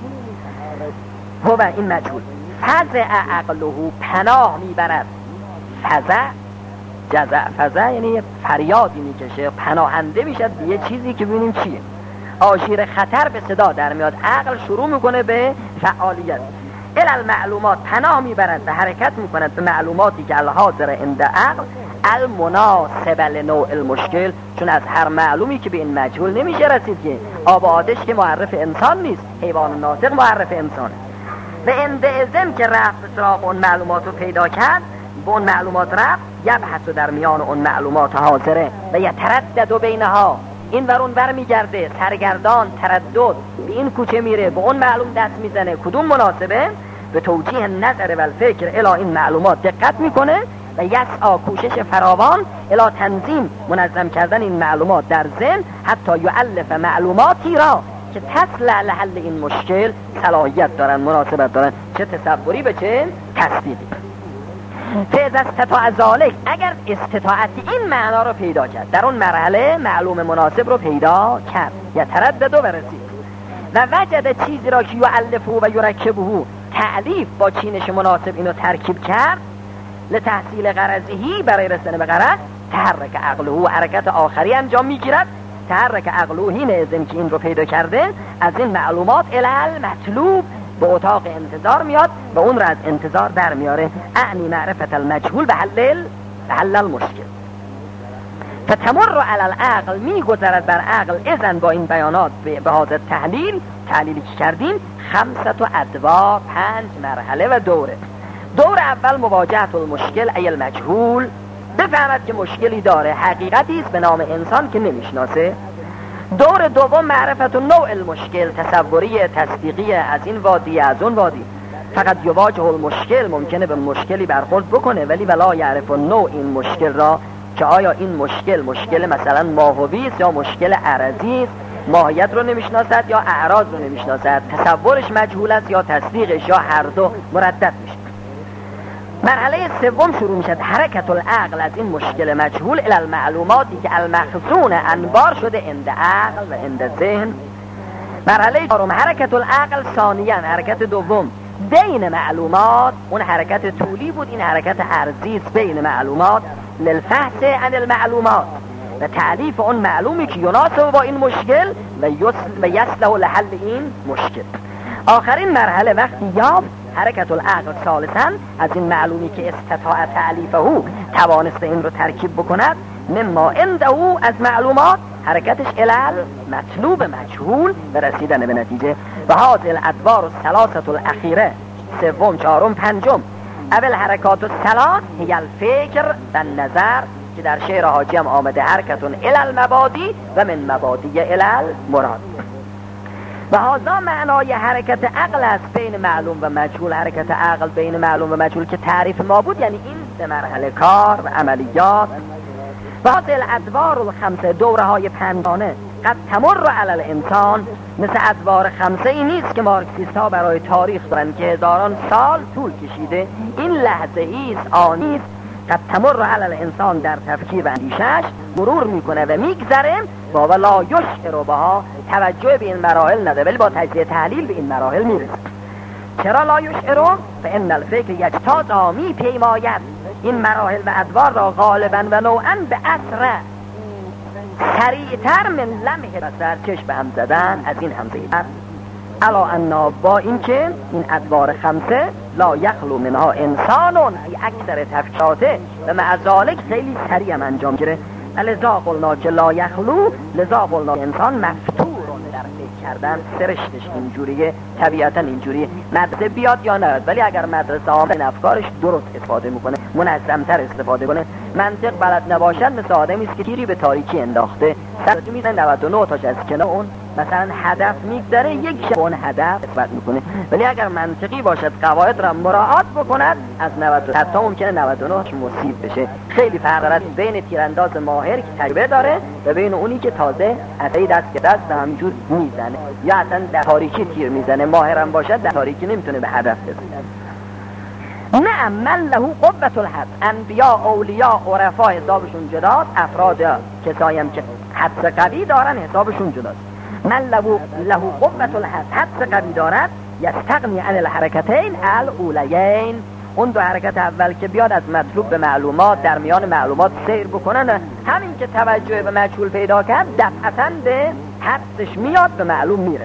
هو این مجهول فزع عقله، پناه میبرد. فزع یعنی فریادی میکشه، پناهنده میشد به یه چیزی که ببینیم چیه. آژیر خطر به صدا در میاد، عقل شروع میکنه به فعالیت. المعلومات، پناه میبرد و حرکت میکند به معلوماتی که الحاضر عند عقل، المناسب لنوع المشکل، چون از هر معلومی که به این مجهول نمیشه رسید که آب و آتش که معرف انسان نیست، حیوان ناطق معرف انسانه. و اندازم که رفت به سراغ اون معلومات رو پیدا کرد، به اون معلومات رفت، یبحث در میان اون معلومات حاضره و یتردد بینها، این ور اون ور میگرده، سرگردان، تردد، به این کوچه میره، به اون معلوم دست میزنه، کدوم مناسبه، به توجیه نظر و الفکر الی این معلومات دقت میکنه و یسعی، کوشش فراوان، الی تنظیم، منظم کردن این معلومات در ذهن، حتی یؤلف معلوماتی را که تصلح لحل این مشکل صلاحیت دارن، مناسبت دارن، چه تصوری به چه تصدیقی. فاذا استطاع ذلك، اگر استطاعت این معنا رو پیدا کرد، در اون مرحله معلوم مناسب رو پیدا کرد، یا تردد و برسید و وجد چیزی را که یؤلفه و یرکبه، تعلیف با چینش مناسب اینو ترکیب کرد، لتحصیل غرضهی، برای رسیدن به غرض، تحرک عقله، حرکت آخری انجام میگیرد. تحرک عقله حین ازن که این رو پیدا کرده، از این معلومات الی مطلوب، به اتاق انتظار میاد و اون رو از انتظار در میاره. اعنی معرفت المجهول به حل المشکل. فتمر علی العقل، میگذرد بر عقل اذن با این بیانات به حاضر تحلیلی که کردیم، 5 ادوار، 5 مرحله و دوره. دور اول مواجهت المشکل ای المجهول، بفهمد که مشکلی داره، حقیقتی است به نام انسان که نمیشناسه. دور دوم معرفت نوع المشکل، تصوری تصدیقی، از این وادی از اون وادی. فقط یواجه المشکل، ممکنه به مشکلی برخورد بکنه ولی ولا یعرف نوع این مشکل را، که آیا این مشکل مثلا ماهوی است یا مشکل عرضی است، ماهیت رو نمیشناسد یا اعراض رو نمیشناسد، تصورش مجهول است یا تصدیقش، یا هر دو مردد میشه. مرحله سوم شروع میشد حرکت العقل، از این مشکل مجهول الی المعلوماتی که المخزون انبار شده عند عقل و عند ذهن. مرحله چهارم حرکت العقل ثانیاً، حرکت دوم بین معلومات، اون حرکت طولی بود، این حرکت عرضی است بین معلومات، للفحص عن المعلومات، و تعلیف اون معلومی که یناسب با این مشکل و یصلح لحل این مشکل. آخرین مرحله وقتی یافت حرکت العقل ثالثاً، از این معلومی که استطاع تعلیفه، توانسته این رو ترکیب بکند، مما عنده از معلومات، حرکتش الی مطلوب مجهول، برسیدن به نتیجه. و هذه الادوار الثلاثه الاخیره، سوم، چهارم، پنجم، اول حرکات الثلاث هی الفکر و نظر، که در شعر حاجی هم آمده حرکتون الی المبادی و من مبادی الی المراد. و هذا معنای حرکت عقل است بین معلوم و مجهول. حرکت عقل بین معلوم و مجهول که تعریف ما بود، یعنی این 3 مرحله کار و عملیات. و هذه الادوار الخمسه، دوره های 5 قد تمر علی الانسان، مثل ادوار 5 ای نیست که مارکسیست ها برای تاریخ دارن که هزاران سال طول کشیده. این لحظه ایست، آنیست، قد تمر علی الانسان، در تفکیر و اندیشش مرور میکنه و میگذره، با ولا یشعر بها، توجه به این مراحل نده ولی با تجزیه تحلیل به این مراحل میرسه. چرا لا یشعر؟ فان الفکر یجتاز، میپیماید این مراحل و ادوار را غالبا و نوعا به اسرع، سریعتر من لمح بصر، چشم به هم زدن از این همزه الا انا، با اینکه این ادوار 5 لا یخلو منها انسانون، اکثر تفکیراته و مع ذالک خیلی سریع هم انجام گیره. لذا قلنا که لا یخلو، لذا قلنا انسان مفتورون در فکر کردن، سرشتش اینجوریه، طبیعتا اینجوریه، مدرسه بیاد یا نه، ولی اگر مدرسه آمد افکارش درست استفاده میکنه، منظمتر استفاده کنه، منطق بلد نباشد، مثل آدمی است که تیری به تاریکی انداخته، سرش میزنه 99 تاش از کنار اون مثلا هدف میگذره، یک شب اون هدف اثبات میکنه. ولی اگر منطقی باشد، قواعد را مراعات بکند، از 90 حتی ممکنه 99 مصیب بشه. خیلی فرق دارد بین تیرانداز ماهر که تجربه داره و بین اونی که تازه از دست به دست به همجور میزنه، یا اصلا در تاریکی تیر میزنه. ماهرم باشد در تاریکی نمیتونه به هدف برسه. نه من له قوت الحد، انبیا، اولیاء، عرفا حسابشون جداست، افراد کسایم که حدس قوی دارن حسابشون جداست. من له قوت الحد، حدس قوی دارد، یستغنی عن الحرکتین الاولیین، اون 2 حرکت اول که بیاد از مطلوب به معلومات، در میان معلومات سیر بکنن، همین که توجه به مجهول پیدا کرد دفعتاً به حدسش میاد، به معلوم میرسه.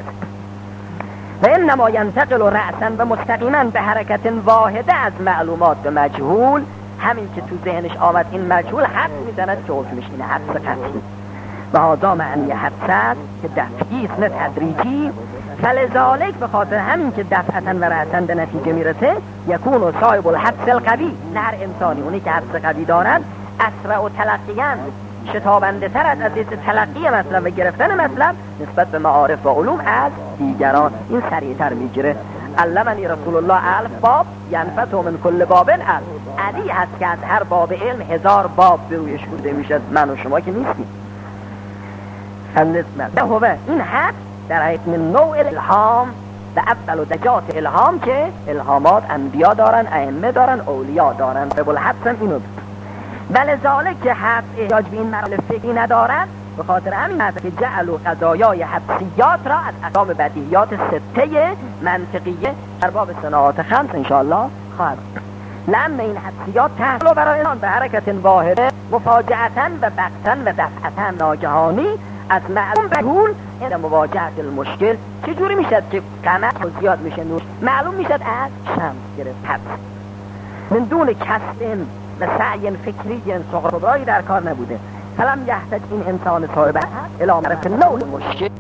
و انما ینتقل رأسا و مستقیما به حرکت واحده از معلومات به مجهول، همین که تو ذهنش آمد این مجهول، حدس میزند که حکمش اینه، حدس قطعی. و هذا معنی حدس است که دفعی است نه تدریجی. فلذالک، به خاطر همین که دفعتا و رأسا به نتیجه میرسه، یکون صاحب الحدس القوی، نه هر انسانی، اونی که حدس قوی دارد، اسرع و تلقیان، شتابنده تر از عزیز تلقی مطلب و گرفتن مطلب نسبت به معارف و علوم از دیگران، این سریعتر میگیره. علمنی رسول الله 1000 باب ینفت من کل باب 1000. علی هست که از هر باب علم 1000 باب به رویش بوده میشد، من و شما که نیستیم. این حد در حقیقت من نوع الهام و اول و دجات الهام که الهامات انبیا دارن، ائمه دارن، اولیاء دارن. به الحدس هم اینو بله ذالک که حدس احتیاج به این مراحل فکری ندارد، به خاطر همین است که جعل و قضایای حدسیات را از اقسام بدیهیات سته منطقیه در باب صناعات خمس انشاءالله خواهد. لأن این حدسیات تحصیل برای انسان به حرکت واحده مفاجعتاً و بغتاً و دفعتاً ناگهانی از معلوم به مجهول این مواجهت المشکل چجوری میشد که قمر زیاد میشه نور معلوم میشد از شمس گرفت. حدس من دون کسب و سعی فکری صغرایی در کار نبوده. فلم یحتاج این انسان صاحب الى معرفت نوع مشکل